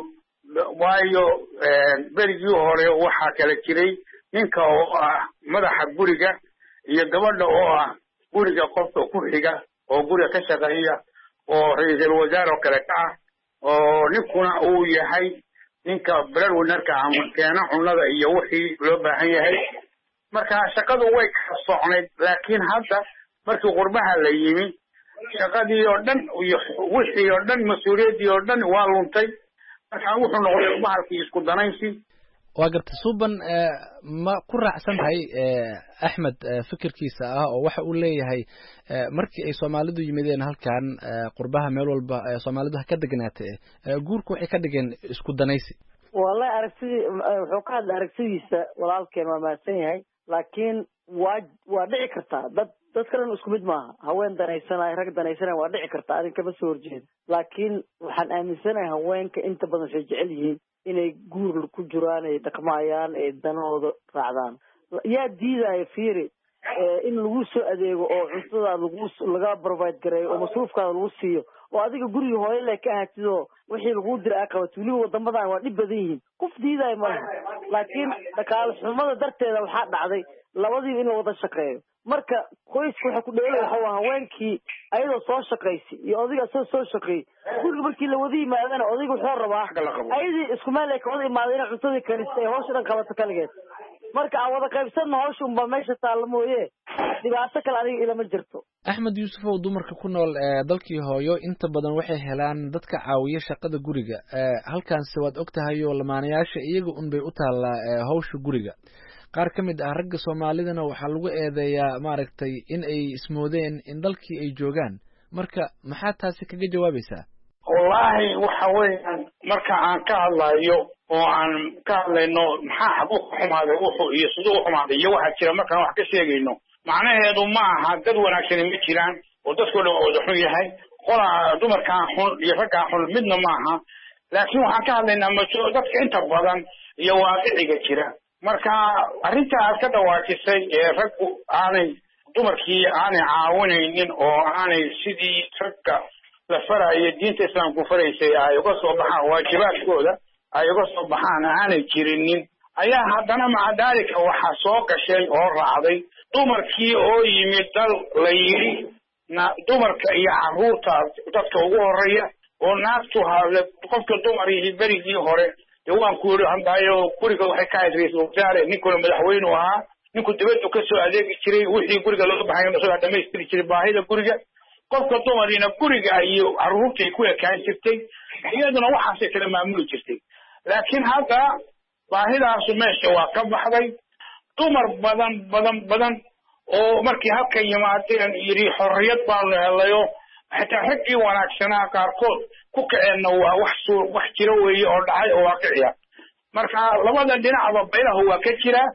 S14: waayo berigii hore waxaa kala jiray ninka oo ah madaxa guriga iyo gabadha oo ah guriga qofka ku xiga oo guriga ka shaqeeya oo ra'iisul wasaare oo kale ka ah oo ninkuna uu yahay ninka breadwinnerka ama keena cunada iyo wixii loo baahan yahay. marka shaqadu way ka socnayd laakiin hadda markii qurbaha la yimi shaqadii oo dhan iyo wixii oo dhan mas'uuliyadii oo dhan waa luntay. marka wuxuu noqday bahalkii isku danaysi.
S13: waa gartay Suuban ma ku raacsan tahay Axmed fikirkiisa ah oo waxa uu leeyahay markii ay Soomaalidu yimideen halkan qurbaha meel walba Soomaalidu ka degnaatay guurku waxay ka dhigeen isku danaysi?
S15: wallahi aragtidii wuxuu ka hadlay aragtidiisa walaalkeen waa mahadsan yahay laakiin waa dhici kartaa dad kale isku mid maaha. haween danaysanay rag danaysanay waa dhici kartaa adin kama soo horjeedo laakiin waxaan aaminsanahay haweenka inta badan waxay jecel yihiin inay guur ku jiraan ay dhaqmayaan ay danahooda raacdaan. yaa diidaya fiiri in lagu soo adeego oo cuntada laga provide gareeyo oo masruufkaada lagu siiyo oo adiga guriga hooyo le ka ahatid oo wixii lagu dira ay qabato weliba wadamadan waa dhib badan yihiin qof diidayo malaha laakiin dhaqaale xumada darteeda waxaa dhacday labadiiba in la wada shaqeeyo marka qoyska waxa ku dheelay waxa waa haweenkii ayadoo soo shaqaysay iyo odayga soo shaqeeyay guriga markii la wada yimaadana odayga wuxuu rabaa ayadii isku meel ay ka wada imaadeen cuntadii karista ay hawsha dhan qabato kaligeed marka aan wada qaybsanno hawsha unba meesha taalla mooye dhibaato kale adiga ilama jirto
S13: axmed yuusuf oo dumarka ku nool dalkii hooyo inta badan waxay helaan dadka caawiya shaqada guriga halkaanse waad ogtahay oo lamaanayaasha iyaga unbay u taallaa hawsha guriga qaar ka mid ah ragga soomaalidana waxaa lagu eedeeyaa maaragtay in ay ismoodeen in dalkii ay joogaan marka maxaa taasi kaga jawaabaysaa
S14: wallaahi waxa weeyaan marka aan ka hadlayo oo aan ka hadlayno maxaa xagu xumaaday wuxuu iyo siduu u xumaaday iyo waxa jira markaan wax ka sheegayno macnaheedu ma aha dad wanaagsan ma jiraan oo dadkoo dhan wada xun yahay qola dumarkaan xun iyo raggaan xun midna ma aha laakiin waxaan ka hadlaynaa dadka inta badan iyo waaqiciga jira marka arrintaas ka dhawaajisay ee raggu aanay dumarkii aanay caawinaynin oo aanay sidii ragga la farayo diinta islaamku faraysay ay uga soo baxaan waajibaadkooda ay uga soo baxaan aanay jirinin ayaa haddana maca daalika waxaa soo gashay oo raacday dumarkii oo yimid dal la yidhi dumarka iyo carruurta dadka ugu horeeya oo naagtu qofka dumar yihi berigii hore dee waan ku yidhi handaayo guriga waxay ka ahayd ra-iisul wasaare ninkuna madaxweynu ahaa ninku dibaddu ka soo adeegi jiray wixii guriga looga baxay isagaa dhamaystiri jiray baahida guriga qofka dumariina guriga iyo carruurtay ku ekaan jirtay iyaduna waxaasay kala maamuli jirtay laakiin hadda baahidaasu meesha waa ka baxday dumar badan oo markii halkan yimaadeen yidhi xorriyad baanu helayo xitaa raggii wanaagsanaa qaarkood ku kaceenna waa wax jira weeye oo dhacay oo waaqiciya marka labada dhinacba baylahu waa ka jira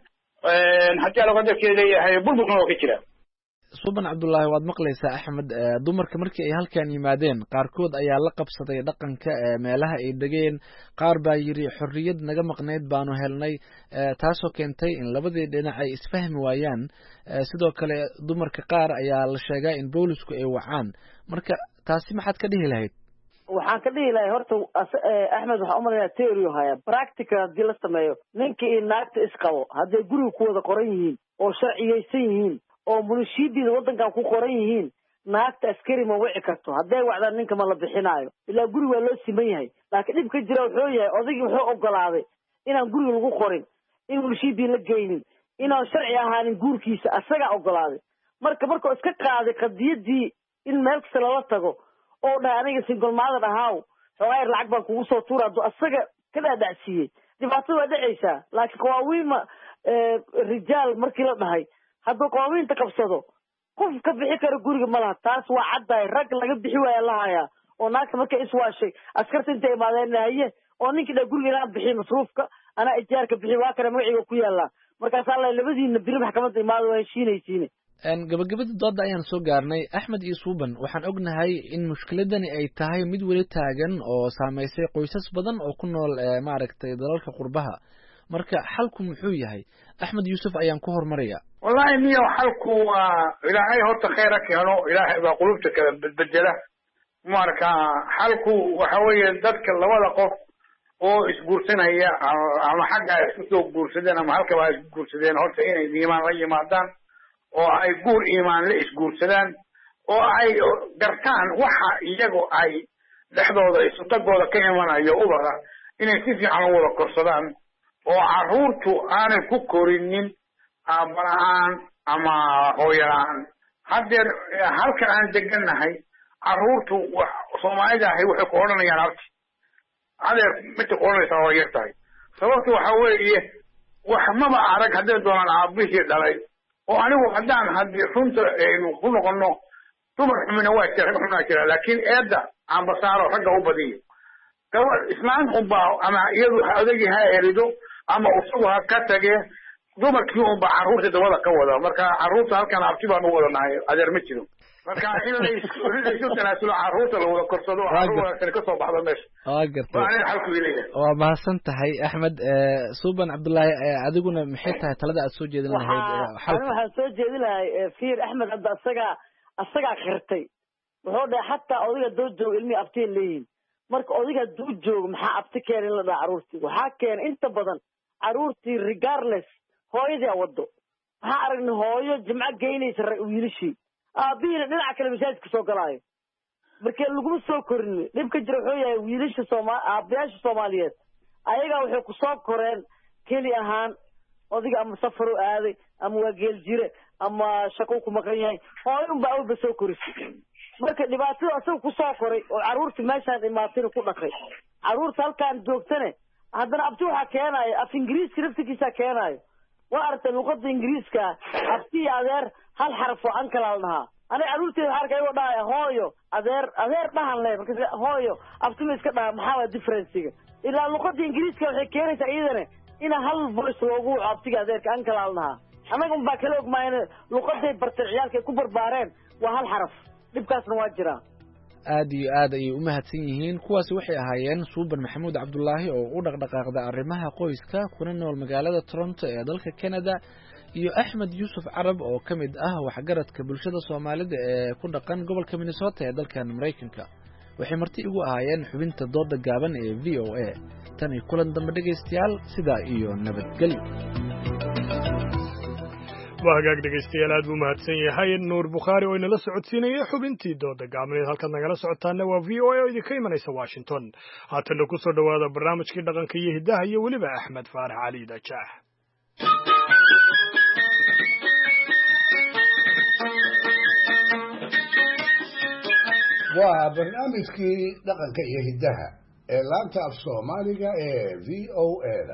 S14: haddii alaqadarkeeda leeyahay burburkuna waa ka jira
S13: suban cabdullaahi waad maqlaysaa axmed dumarka markii ay halkan yimaadeen qaarkood ayaa la qabsaday dhaqanka meelaha ay degeen qaar baa yidhi xorriyad naga maqnayd baanu helnay taasoo keentay in labadii dhinac ay isfahmi waayaan sidoo kale dumarka qaar ayaa la sheegaa in boolisku ay wacaan marka taasi maxaad ka dhihi lahayd
S15: waxaan ka dhihi lahay horta axmed waxaan umalayaa theory haya practical haddii la sameeyo ninka iyo naagta isqabo hadday guriga ku wada qoran yihiin oo sharciyaysan yihiin oo munishiidiina waddankan ku qoran yihiin naagta askari ma wici karto hadday wacdaan ninka ma la bixinaayo ilaa guriga waa loo siman yahay laakiin dhib ka jira wuxuu yahay odaygii wuxuu ogolaaday inaan guriga lagu qorin in munishiidii la geynin inaan sharci ahaanin guurkiisa asagaa ogolaaday markuu iska qaaday qadiyadii in meel kasta lala tago oo dhahay aniga singolmaadan ahaaw xogaayar lacag baan kugu soo tuura hadduu asaga ka dhaadhacsiiyey dhibaatada waa dhacaysaa laakiin qawaawiima rijaal markii la dhahay hadduu qawaawiinta qabsado qof ka bixi karo guriga ma laha taas waa caddahay rag laga bixi waaya la hayaa oo naagta markay iswaashay askarta intay imaadeen haye oo ninkii dha guriga inaan bixiy masruufka anaa ijaarka bixi waa kale magaciiga ku yaallaa markaasaa la labadiina biri maxkamadda imaada waa heshiinaysiine
S13: gabagabada dooda ayaan soo gaarnay axmed iyo suuban waxaan ognahay in mushkiladani ay tahay mid weli taagan oo saamaysay qoysas badan oo ku nool maaragtay dalalka qurbaha marka xalku muxuu yahay axmed yuusuf ayaan ku hormaraya
S14: wallahi niyo xalku waa ilaahay horta khayra keeno ilaahay baa qulubta kala bedbedela marka xalku waxa weeye dadka labada qof oo isguursanaya ama xagga isku soo guursadeen ama halkaba ay isku guursadeen horta inay iimaan la yimaadaan oo ay guur iimaan la isguursadaan oo ay gartaan waxa iyagu ay dhexdooda isutagooda ka imanayo ubada inay si fiican u wada korsadaan oo carruurtu aanay ku korinin aabala-aan ama hooyo-la-aan haddeer halkan aan degannahay carruurtu soomaalida ahi waxay ku odhanayaan abti adeer midta ku odhanaysaa waa yar tahay sababta waxa weeye wax maba arag hadday doonaan aabihii dhalay oo anigu haddaan haddii runta aynu ku noqono dumar xumina waa jira rag xuminaa jira laakiin eedda aan basaaro ragga u badiyo gabadh islaan unbaa ama iyadu odagii ha erido ama isagu ha ka tagee dumarkii unbaa carruurta dabada ka wada marka carruurta halkan abti baan u wadanahay adeer ma jiro marka in laysu tanaasulo carruurta lawada korsado carruur wanaagsan kasoo baxdo meesha
S13: waa gartay
S14: xalku leeyahay
S13: waa mahadsan tahay axmed suuban cabdullaahi adiguna maxay tahay talada aad soo jeedin lahayd
S15: waxaan soo jeedin lahay fiir axmed hadda asagaa khirtay wuxuu dhahay xataa odayga doo jooga ilmihii abtiin leeyihin marka odayga hadduu joogo maxaa abti keena in la dhaha carruurtii waxaa keena inta badan carruurtii regardless hooyadii a wado waxaa aragnay hooyo jimco geynaysa wiilashii aabihiina dhinaca kale masaajidka soo galaayo markee laguma soo korin dhibka jira wuxuu yahay wiilasha aabayaasha soomaaliyeed ayagaa waxay ku soo koreen keli ahaan odayga ama safar u aaday ama waa geel jire ama shaqo ku maqan yahay hooyo unbaa awalba soo korisay marka dhibaatada asaga ku soo koray oo carruurta meeshaan imaatayna ku dhaqay carruurta halkaan joogtane haddana abti waxaa keenaayo af ingiriiska naftigiisaa keenaayo waa aragtay luqada ingiriiska abti iyo adeer hal xaraf oo ankala la dhahaa aniga carruurteeda waxaa arkay ayagoo dhahaya hooyo adeer dhahan le marka hooyo abtima iska dhaha maxaa waa differenciga ilaa luqada ingiriiska waxay keenaysaa iyadana ina hal voice loogu waco abtiga adeerka ankala la dhahaa annaga unbaa kala ogmaayna luqaday bartay ciyaalkay ku barbaareen waa hal xaraf dhibkaasna waa jiraa
S13: aad iyo aad ayay u mahadsan yihiin kuwaasi waxay ahaayeen suuban maxamuud cabdulaahi oo u dhaqdhaqaaqda arrimaha qoyska kuna nool magaalada toronto ee dalka canada iyo axmed yuusuf carab oo ka mid ah waxgaradka bulshada soomaalida ee ku dhaqan gobolka minnesota ee dalkan maraykanka waxay marti igu ahaayeen xubinta dooda gaaban ee v o a tan iyo kulan dambe dhegaystayaal sidaa iyo nabadgelyo
S2: waa hagaag dhegaystayaal aad buu mahadsan yahay nuur bukhaari oo inala socodsiinaya xubintii dooda gaabneed halkaad nagala socotaana waa v o a oo idinka imanaysa washington haatanna ku soo dhowaada barnaamijkii dhaqanka iyo hiddaha iyo weliba axmed faarax cali dajaax
S4: waa barnaamijkii dhaqanka iyo hiddaha ee laanta af soomaaliga ee v o a-da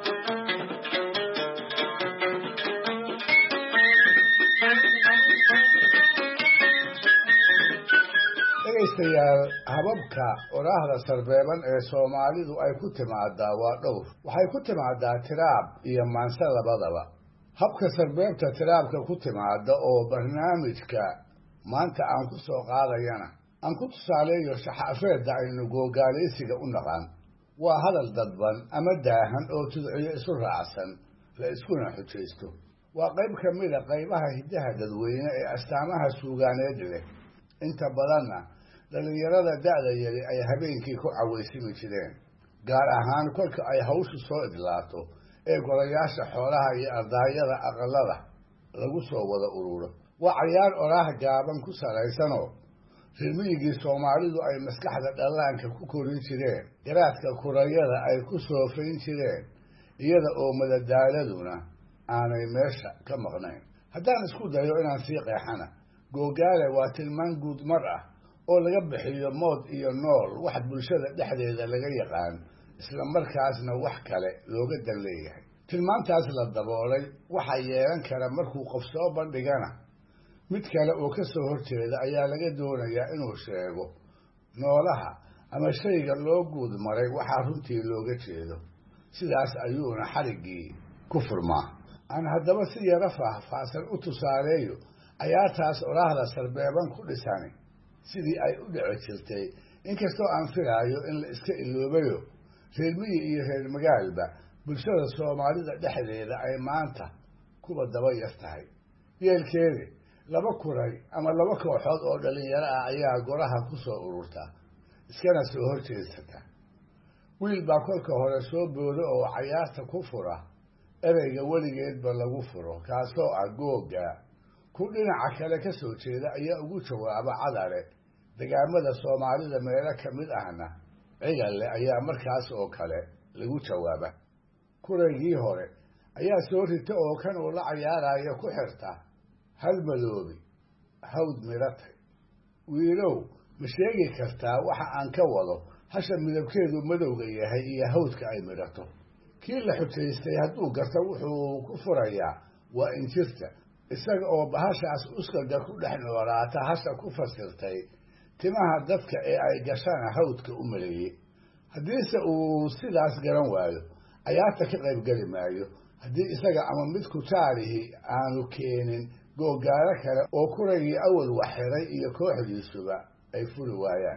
S4: dhegaystayaal hababka oraahda sarbeeban ee soomaalidu ay ku timaadaa waa dhowr waxay ku timaadaa tiraab iyo maanse labadaba habka sarbeebta tiraabka ku timaada oo barnaamijka maanta aan ku soo qaadayana aan ku tusaaleeyo shaxaafeedda aynu googaalaysiga u naqan waa hadal dadban ama daahan oo tudciyo isu raacsan la iskuna xujaysto waa qayb ka mida qaybaha hiddaha dadweyne ee astaamaha suugaaneed leh inta badanna dhallinyarada da'da yari ay habeenkii ku cawaysimi jireen gaar ahaan kolka ay hawshu soo idlaato ee golayaasha xoolaha iyo ardaayada aqalada lagu soo wada ururo waa cayaar oraah gaaban ku salaysanoo rirmiyigii soomaalidu ay maskaxda dhallaanka ku korin jireen garaadka kurayada ay ku soofayn jireen iyada oo madadaaladuna aanay meesha ka maqnayn haddaan isku dayo inaan sii qeexana googaale waa tilmaan guud mar ah oo laga bixiyo mood iyo nool wax bulshada dhexdeeda laga yaqaan isla markaasna wax kale looga dan leeyahay tilmaantaas la daboolay waxaa yeelan kara markuu qof soo bandhigana mid kale oo ka soo horjeeda ayaa laga doonayaa inuu sheego noolaha ama shayga loo guud maray waxaa runtii looga jeedo sidaas ayuuna xariggii ku furmaa aan haddaba si yaro faahfaahsan u tusaaleeyo cayaartaas oraahda sarbeeban ku dhisani sidii ay u dhici jirtay inkastoo aan filaayo in la iska iloobayo reer miyi iyo reer magaalba bulshada soomaalida dhexdeeda ay maanta kuwa daba yar tahay yeelkeedi laba kuray ama laba kooxood oo dhallinyaro ah ayaa goraha ku soo ururta iskana soo horjeedsata wiil baa kolka hore soo boodo oo cayaarta ku fura ereyga weligeedba lagu furo kaasoo ah googa ku dhinaca kale ka soo jeeda ayaa ugu jawaaba cadare degaamada soomaalida meelo ka mid ahna cigalle ayaa markaas oo kale lagu jawaaba kuraygii hore ayaa soo rita oo kan uu la cayaaraya ku xirta hal madoobi hawd midhatay wiilow ma sheegi kartaa waxa aan ka wado hasha midabkeedu madowga yahay iyo hawdka ay midhato kii la xujaystay hadduu garto wuxuu ku furayaa waa injirta isaga oo bahashaas uskaga ku dhex noolaata hasha ku fasirtay timaha dadka ee ay gashana hawdka u maleeyey haddiise uu sidaas garan waayo cayaarta ka qaybgeli maayo haddii isaga ama mid ku taarihi aanu keenin googaalo kale oo kuragii awal wax xiray iyo kooxdiisuba ay furi waayaan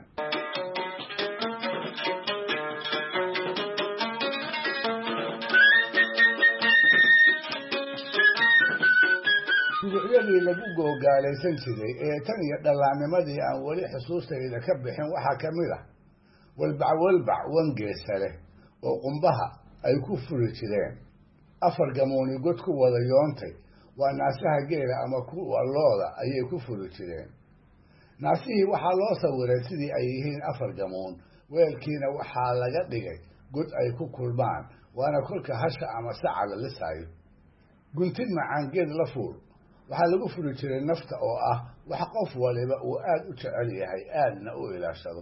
S4: shuruucyadii lagu googaalaysan jiray ee tan iyo dhallaannimadii aan weli xusuustayda ka bixin waxaa ka mid ah walbac wangeesa leh oo qumbaha ay ku furi jireen. 4 gamooni god ku wada yoontay waa naasaha geela ama kuwa looda ayay ku furi jireen. naasihii waxaa loo sawiray sidii ay yihiin 4 gamoon, weelkiina waxaa laga dhigay god ay ku kulmaan, waana kolka hasha ama saca la lisaayo. guntin macaangeed la fuul waxaa lagu furi jiray nafta oo ah wax qof waliba uu aad u jecel yahay aadna u ilaashado.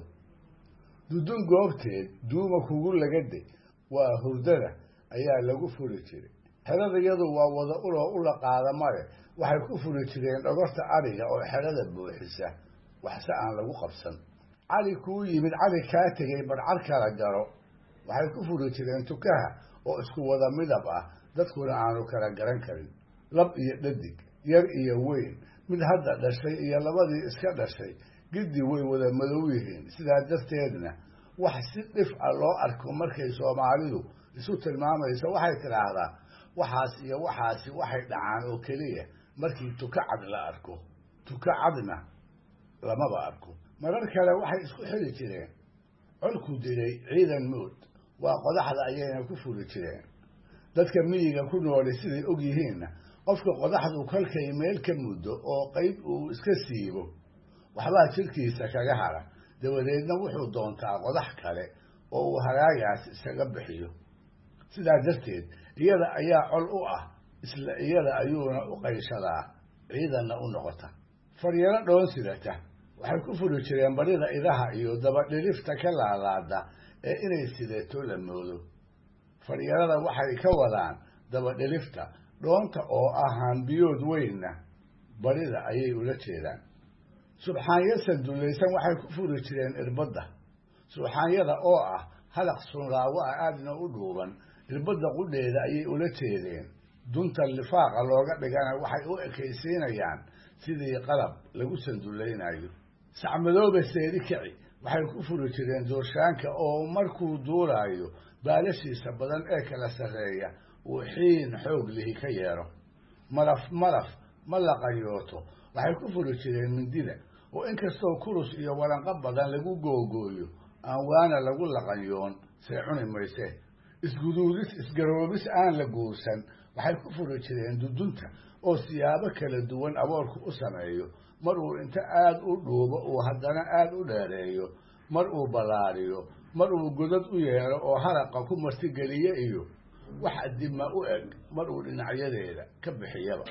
S4: dudun goobteed duuma kugu lagade waa hurdada ayaa lagu furi jiray. xeradayadu waa wada uloo ula qaada mare waxay ku furi jireen dhogorta ariga oo xerada buuxisa waxse aan lagu qabsan. cali kuu yimid cali kaa tegay barcar kala garo waxay ku furi jireen tukaha oo isku wada midab ah, dadkuna aanu kala garan karin. lab iyo dhadig, yar iyo weyn, mid hadda dhashay iyo labadii iska dhashay giddi way wada madow yihiin. sidaa darteedna wax si dhif ah loo arko markay Soomaalidu isu tilmaamayso waxay tidhaahdaa waxaas iyo waxaasi waxay dhacaan oo keliya markii tuka cad la arko. tuka cadna lamaba arko. marar kale waxay isku xiri jireen colku dilay ciidan mood, waa qodaxda ayayna ku furi jireen. dadka miyiga ku nool siday og yihiinna qofka qodaxdu kolkay meel ka muddo oo qayb uu iska siibo waxbaa jirkiisa kaga hara, dabadeedna wuxuu doontaa qodax kale oo uu haraagaas isaga bixiyo. sidaa darteed iyada ayaa col u ah, isla iyada ayuuna u qayshadaa, ciidanna u noqota. faryaro dhoon sidata waxay ku furi jireen barida idaha iyo dabadhilifta ka laalaada ee inay sidato la moodo. faryarada waxay ka wadaan dabadhilifta, dhoonta oo ah hambiyood weynna barida ayay ula jeedaan. subxaanya sandulaysan waxay ku furi jireen irbadda. subxaanyada oo ah halaq sunraawo ah aadna u dhuuban, irbadda qudheeda ayay ula jeedeen. dunta lifaaqa looga dhigana waxay u ekaysiinayaan sidii qalab lagu sandulaynayo. sacmadooba seedi kici waxay ku furi jireen doorshaanka oo markuu duulaayo baalashiisa badan ee kala sarreeya uu xiin xoog lihi ka yeero. maraf ma la qayooto waxay ku furi jireen mindida, oo inkastoo kurus iyo waranqo badan lagu googooyo aan waana lagu laqanyoon see cuni mayse. isguduudis isgaroobis aan la guursan waxay ku furi jireen dudunta oo siyaabo kala duwan aboorku u sameeyo. mar uu inta aad u dhuubo uu haddana aad u dheereeyo, mar uu ballaariyo, mar uu godad u yeelo oo haraqa ku martigeliye iyo wax dibma u eg mar uu dhinacyadeeda ka bixiyaba.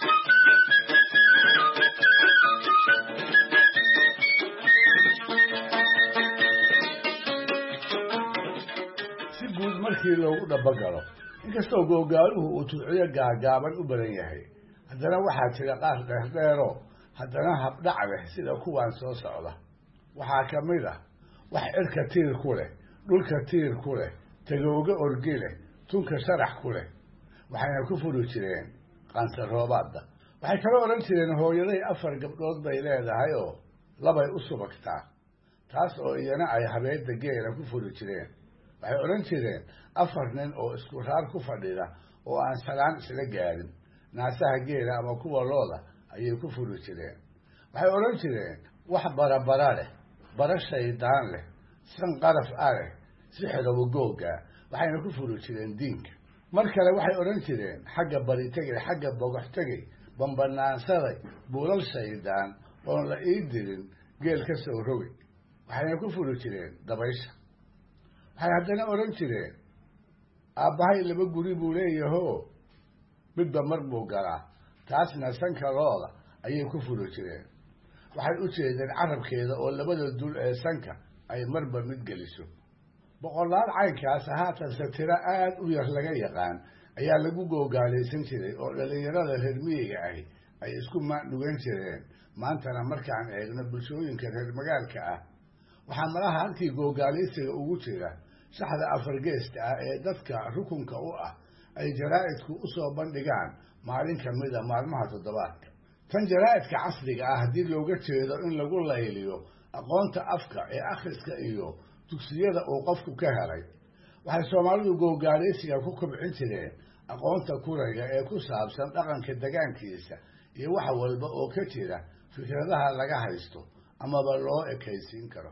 S4: si guud markii loogu dhabagalo, inkastoo googaaluhu uu tuuciyo gaagaaban u badan yahay, haddana waxaa jira qaar dheerdheero haddana habdhac leh sida kuwaan soo socda. waxaa ka mid ah wax cirka tiir ku leh, dhulka tiir ku leh, tagooga orgi leh, tunka sharax ku leh. waxayna ku furi jireen qansaroobaadda. waxay kala odhan jireen hooyaday 4 gabdhood bay leedahay oo labay u subagtaa, taas oo iyana ay habeedda geela ku furi jireen. waxay odhan jireen 4 nin oo isku raar ku fadhida oo aan salaan isla gaarin, naasaha geela ama kuwa looda ayay ku furi jireen. waxay odhan jireen wax barabara leh, bara shaydaan leh, san qaraf ah leh, sixrow googa, waxayna ku furi jireen diinka. mar kale waxay odhan jireen xagga bari tegay, xagga bogox tegay, bambanaansaday, buulal shaydaan oon la ii dirin geel ka soo rogi. waxayna ku furi jireen dabaysha. waxay haddana odhan jireen aabbahay 2 guri buu leeyahoo midba mar buu galaa, taasna sanka looda ayay ku furi jireen. waxay u jeedeen carabkeeda oo 2 dul ee sanka ay marba mid geliso. boqolaal caynkaas haatanse tiro aad u yar laga yaqaan ayaa lagu googaalaysan jiray oo dhallinyarada reer miyiga ahi ay isku maandhugan jireen. maantana markaan eegno bulshooyinka reer magaalka ah, waxaa malaha halkii googaalaysiga ugu jira shaxda afargeesta ah ee dadka rukunka u ah ay jaraa'idku u soo bandhigaan maalin ka mida maalmaha toddobaadka. tan jaraa'idka casriga ah haddii looga jeedo in lagu layliyo aqoonta afka ee akhriska iyo dugsiyada uu qofku ka helay, waxay Soomaalidu googaalaysiga ku kobcin jireen aqoonta kurayga ee ku saabsan dhaqanka deegaankiisa iyo wax walba oo ka jira fikradaha laga haysto amaba loo ekaysiin karo.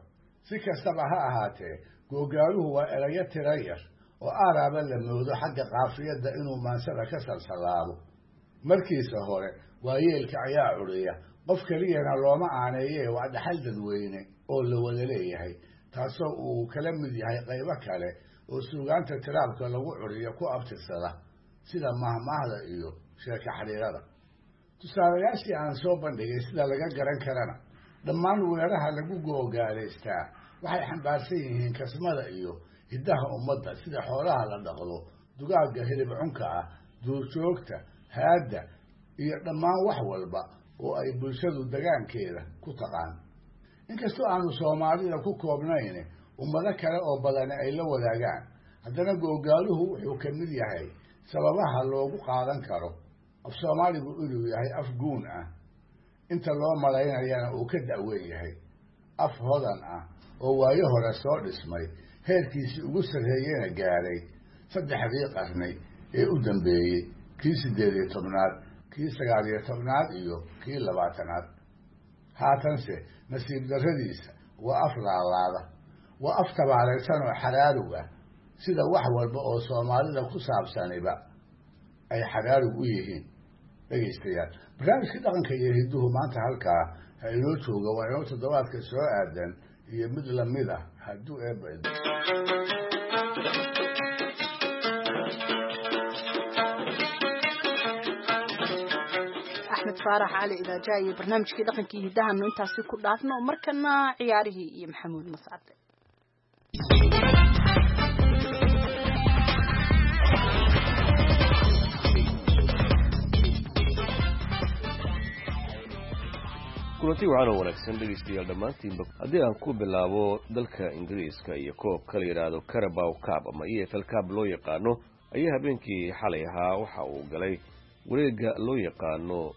S4: si kastaba ha ahaatee googaaluhu waa erayo tira yar oo aaraaba la moodo xagga qaafiyadda inuu maansada ka salsalaabo markiisa hore waa yeelka ayaa curiya qof keliyana looma aaneeyee waa dhaxal dadweyne oo la wada leeyahay taasoo uu kala mid yahay qaybo kale oo suugaanta tiraabka lagu curiyo ku abtirsada sida mahmaahda iyo sheeko xariirada tusaalayaashii aan soo bandhigay sida laga garan karana dhammaan weeraha lagu googaalaystaa waxay xambaarsan yihiin kasmada iyo hiddaha ummadda sida xoolaha la dhaqdo dugaagga hilib cunka ah duurjoogta haadda iyo dhammaan wax walba oo ay bulshadu degaankeeda ku taqaan inkastoo aanu soomaalida ku koobnayn ummado kale oo badani ay la wadaagaan haddana googaaluhu wuxuu ka mid yahay sababaha loogu qaadan karo af soomaaligu inuu yahay af guun ah inta loo malaynayana uu ka da'weyn yahay af hodan ah oo waayo hore soo dhismay heerkiisii ugu sarreeyena gaadhay 3 qarni ee u dambeeyey kii 18aad kii 19aad iyo kii 20aad haatanse nasiib darradiisa waa af laalaada waa af tabaaraysan oo xaraarug ah sida wax walba oo soomaalida ku saabsaniba ay xaraarug u yihiin dhegaystayaal barnaamijka dhaqanka iyo hidduhu maanta halkaa ha inoo jooga waa inoo toddobaadka soo aadan iyo mid lamid ah hadduu eebba
S1: axmed faarax cali idaaja iyo barnaamijkii dhaqankii hiddahanu intaasi ku dhaafno markana ciyaarihii iyo maxamuud mascade
S12: kulanti waxaan oo wanaagsan dhegaystayaal dhammaantiinba haddii aan ku bilaabo dalka ingiriiska iyo koobka la yidhaahdo Carabao Cup ama EFL Cup loo yaqaano ayaa habeenkii xalay ahaa waxa uu galay wareegga loo yaqaano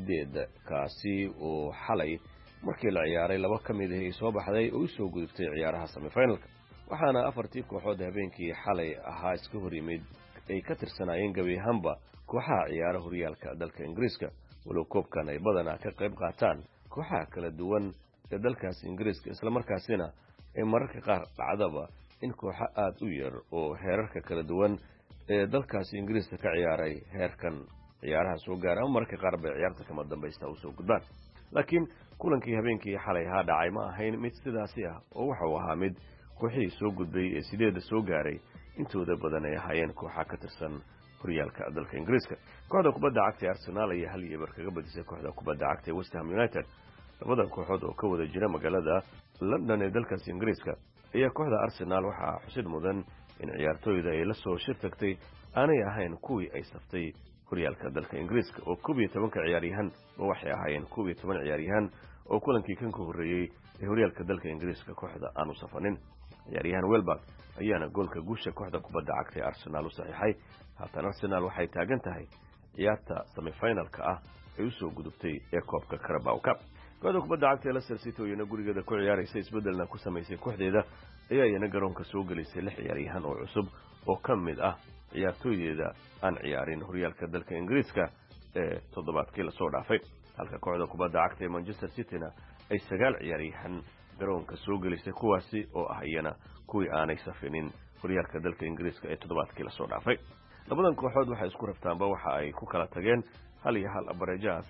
S12: 8 kaasi oo xalay markii la ciyaaray laba ka mid ah ay soo baxday oo soo gudubtay ciyaaraha semifinalka waxaana afartii kooxood habeenkii xalay ahaa iska hor yimid ay ka tirsanayeen gabi ahaanba kooxaha ciyaaraha horyaalka dalka ingiriiska walow koobkan ay badanaa ka qayb qaataan kooxaha kala duwan ee dalkaas ingiriiska isla markaasina ay mararka qaar dhacdaba in kooxo aad u yar oo heerarka kala duwan ee dalkaas ingiriiska ka ciyaaray heerkan ciyaaraha soo gaara ama mararka qaar bay ciyaarta kama dambaysta u soo gudbaan laakiin kulankii habeenkii xalay ahaa dhacay ma ahayn mid sidaasi ah oo waxa uu ahaa mid kooxihii soo gudbay ee 8 soo gaaray intooda badan ay ahaayeen kooxa ka tirsan horyaalka dalka ingiriiska kooxda kubadda cagta Arsenal ayaa hal iyo kaga badisay kooxda kubadda cagta West Ham United labada kooxood oo ka wada jira magaalada London ee dalkaas ingiriiska ayaa kooxda Arsenal waxa xusid mudan in ciyaartooyda ay la soo shirtagtay aanay ahayn kuwii ay saftay horyaalka dalka ingiriiska oo 12 ciyaaryahan oo waxay ahaayeen 12 ciyaaryahan oo kulankii kan ku horeeyay ee horyaalka dalka ingiriiska kooxda aanu safanin ciyaaryahan Welbeck ayaana goolka guusha kooxda kubadda cagta ee Arsenal u saxiixay haatan Arsenal waxay taagan tahay ciyaarta semifinalka ah ay u soo gudubtay ee koobka Carabao Cup kooxda kubadda cagta ee Leicester City oo gurigeeda ku ciyaaraysa isbedelna ku sameysay kooxdeeda ayaa iyana garoonka soo galisay 6 ciyaaryahan oo cusub oo ka mid ah ciyaartooydeeda aan ciyaarin horyaalka dalka ingiriiska ee toddobaadkii la soo dhaafay halka kooxda kubadda cagta ee Manchester City-na ay 9 ciyaaryahan garoonka soo galisay kuwaasi oo ah iyana kuwii aanay safinin horyaalka dalka ingiriiska ee toddobaadkii la soo dhaafay labadan kooxood waxay isku raftaanba waxa ay ku kala tageen hal iyo hal bareejaha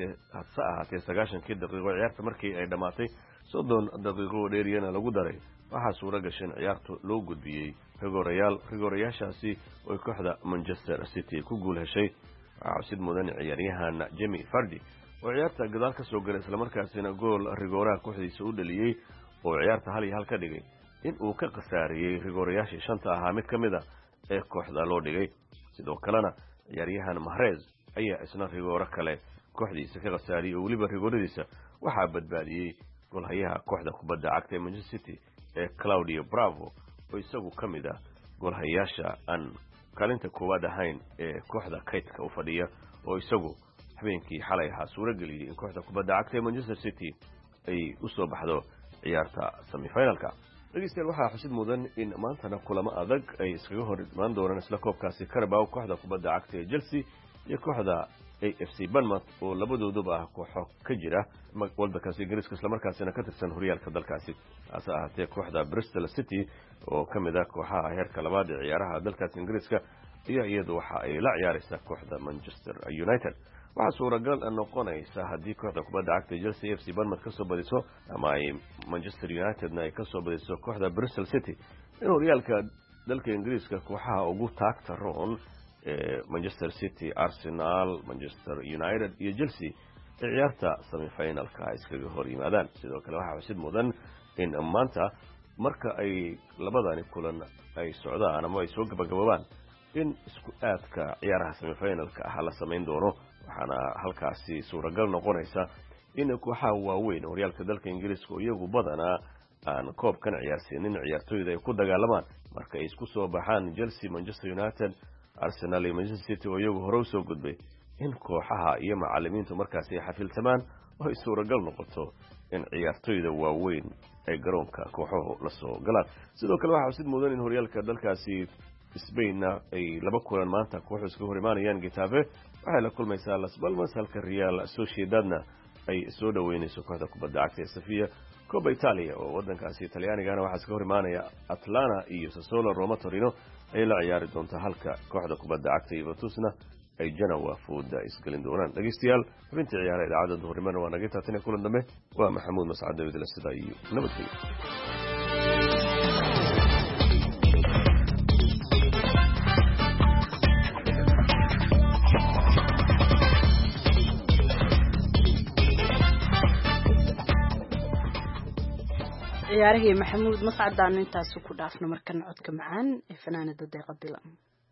S12: ahaatee 90 daqiiqo ciyaarta markii ay dhamaatay 30 daqiiqo dheeriyana lagu daray waxaa suura gashay ciyaartu loo gudbiyey rigoorayaashaasi oo kooxda Manchester City ku guul heshay sid mudan ciyaaryahan Jamie Vardy oo ciyaarta gadaal ka soo galay isla markaasina gool rigooraha kooxdiisa u dhaliyay oo ciyaarta hal iyo hal ka dhigay in uu ka qasaariyay rigoorayaashii shanta ahaa mid ka mid ah ee kooxda loo dhigay sidoo kalena ciyaaryahan Mahrez ayaa isna rigooro kale kooxdiisa ka qasaariyay oo waliba rigooradiisa waxaa badbaadiyay goolhayaha kooxda kubadda cagta ee Manchester City ee Claudio Bravo oo isagu ka mid ah goolhayaasha aan kaalinta koowaad ahayn ee kooxda kaydka u fadhiya oo isagu habeenkii xalay ahaa suura geliyay in kooxda kubadda cagta ee Manchester City ay u soo baxdo ciyaarta semifinalka dhageystayaal waxaa xusid mudan in maantana kulamo adag ay iskaga hor imaan doonaan isla koobkaasi Carabao kooxda kubadda cagta ee Chelsea iyo kooxda AFC Bournemouth oo labadooduba ah kooxo ka jira waddankaasi Ingiriiska isla markaasina ka tirsan horyaalka dalkaasi taas ahaatee kooxda Bristol City oo ka mid ah kooxaha heerka labaad ee ciyaaraha dalkaasi Ingiriiska iyo iyadu waxa ay la ciyaaraysaa kooxda Manchester United waxa suuragal noqonaysa haddii kooxda kubadda cagta Chelsea AFC Bournemouth ka soo badiso ama ay Manchester United ay ka soo badiso kooxda Bristol City in horyaalka dalka Ingiriiska kooxaha ugu taagta roon Manchester City, Arsenal, Manchester United iyo Chelsea ciyaarta semi-finalka ay iskaga hor yimaadaan sidoo kale waxa xusid mudan in maanta marka ay labadani kulan ay socdaan ama ay soo gabagaboobaan in isku aadka ciyaaraha semi-finalka ah la sameyn doono waxaana halkaasi suuragal noqonaysa in kooxaha waaweyn horyaalka dalka Ingiriiska iyagu badanaa aan koobkan ciyaarsiinin ciyaartooyda ay ku dagaalamaan marka ay isku soo baxaan Chelsea, Manchester United, Arsenal iyo Manchester City oo iyagu hore u soo gudbay in kooxaha iyo macallimiintu markaasi ay xafiltamaan oo ay suuragal noqoto in ciyaartooyda waaweyn ay garoonka kooxuhu la soo galaan sidoo kale waxa xusid mudan in horyaalka dalkaasi Spain ay laba kulan maanta kooxu iska hor imaanayaan Getafe waxay la kulmaysaa Las Palmas halka Real Sociedadna ay soo dhaweynayso kooxda kubadda cagta ee Sevilla Coppa Italia oo waddankaasi Talyaanigana waxa iska hor imaanaya Atlanta iyo Sassuolo Roma Torino ay la ciyaari doonto halka kooxda kubadda cagta Juventusna ay Genoa fooda isgalin doonaan dhageystayaal xubintii ciyaaraha idaacadda duhurnimada waa naga taatay kulan dambe waa Maxamuud Mascad David la sida iyo nabadgelyo
S1: ciyaarihii Maxamuud Mascad aan intaas ku dhaafno markan codka macaan ee fanaanada Deeqa Bilan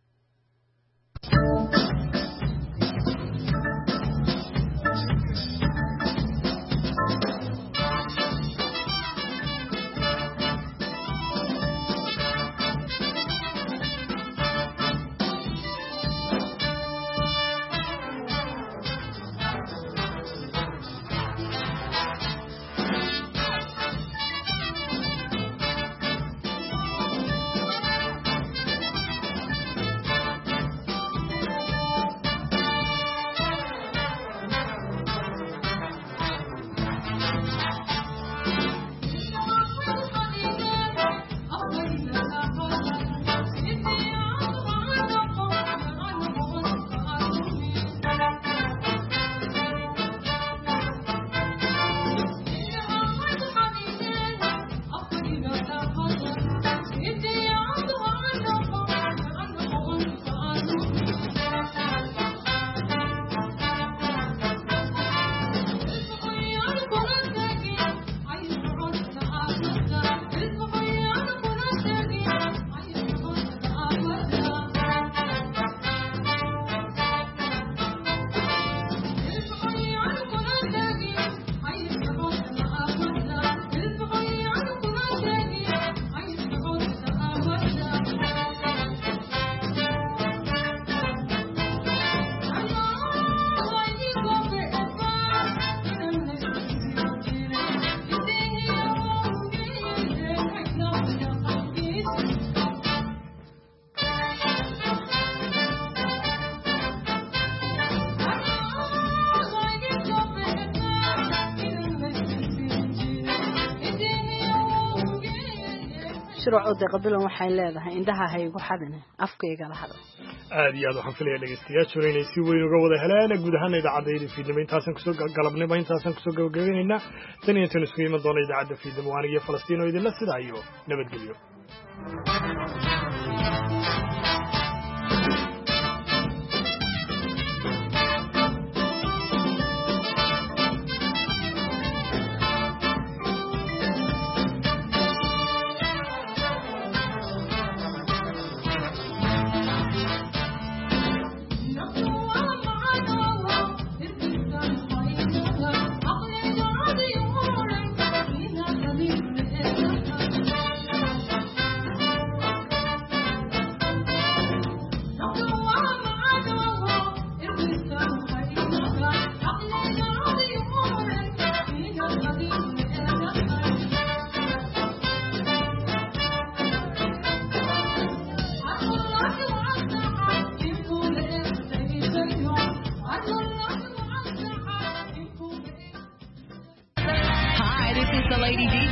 S1: mashruuc Deeqa Bilan waxay leedahay indhaha haygu xadin afkayga la hadal
S2: aad iyo aad waxaan filayaa dhageystayaashu inay si weyn uga wada helaan guud ahaan idaacadda fiidnimo intaasan kusoo galabnimo intaasan kusoo gabagabeynayna tan iyo tan isku iman doona idaacadda fiidnimo aniga Falastiin oo idinla sidaa iyo nabadgelyo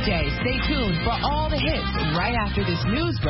S16: weekday. Stay tuned for all the hits right after this news break.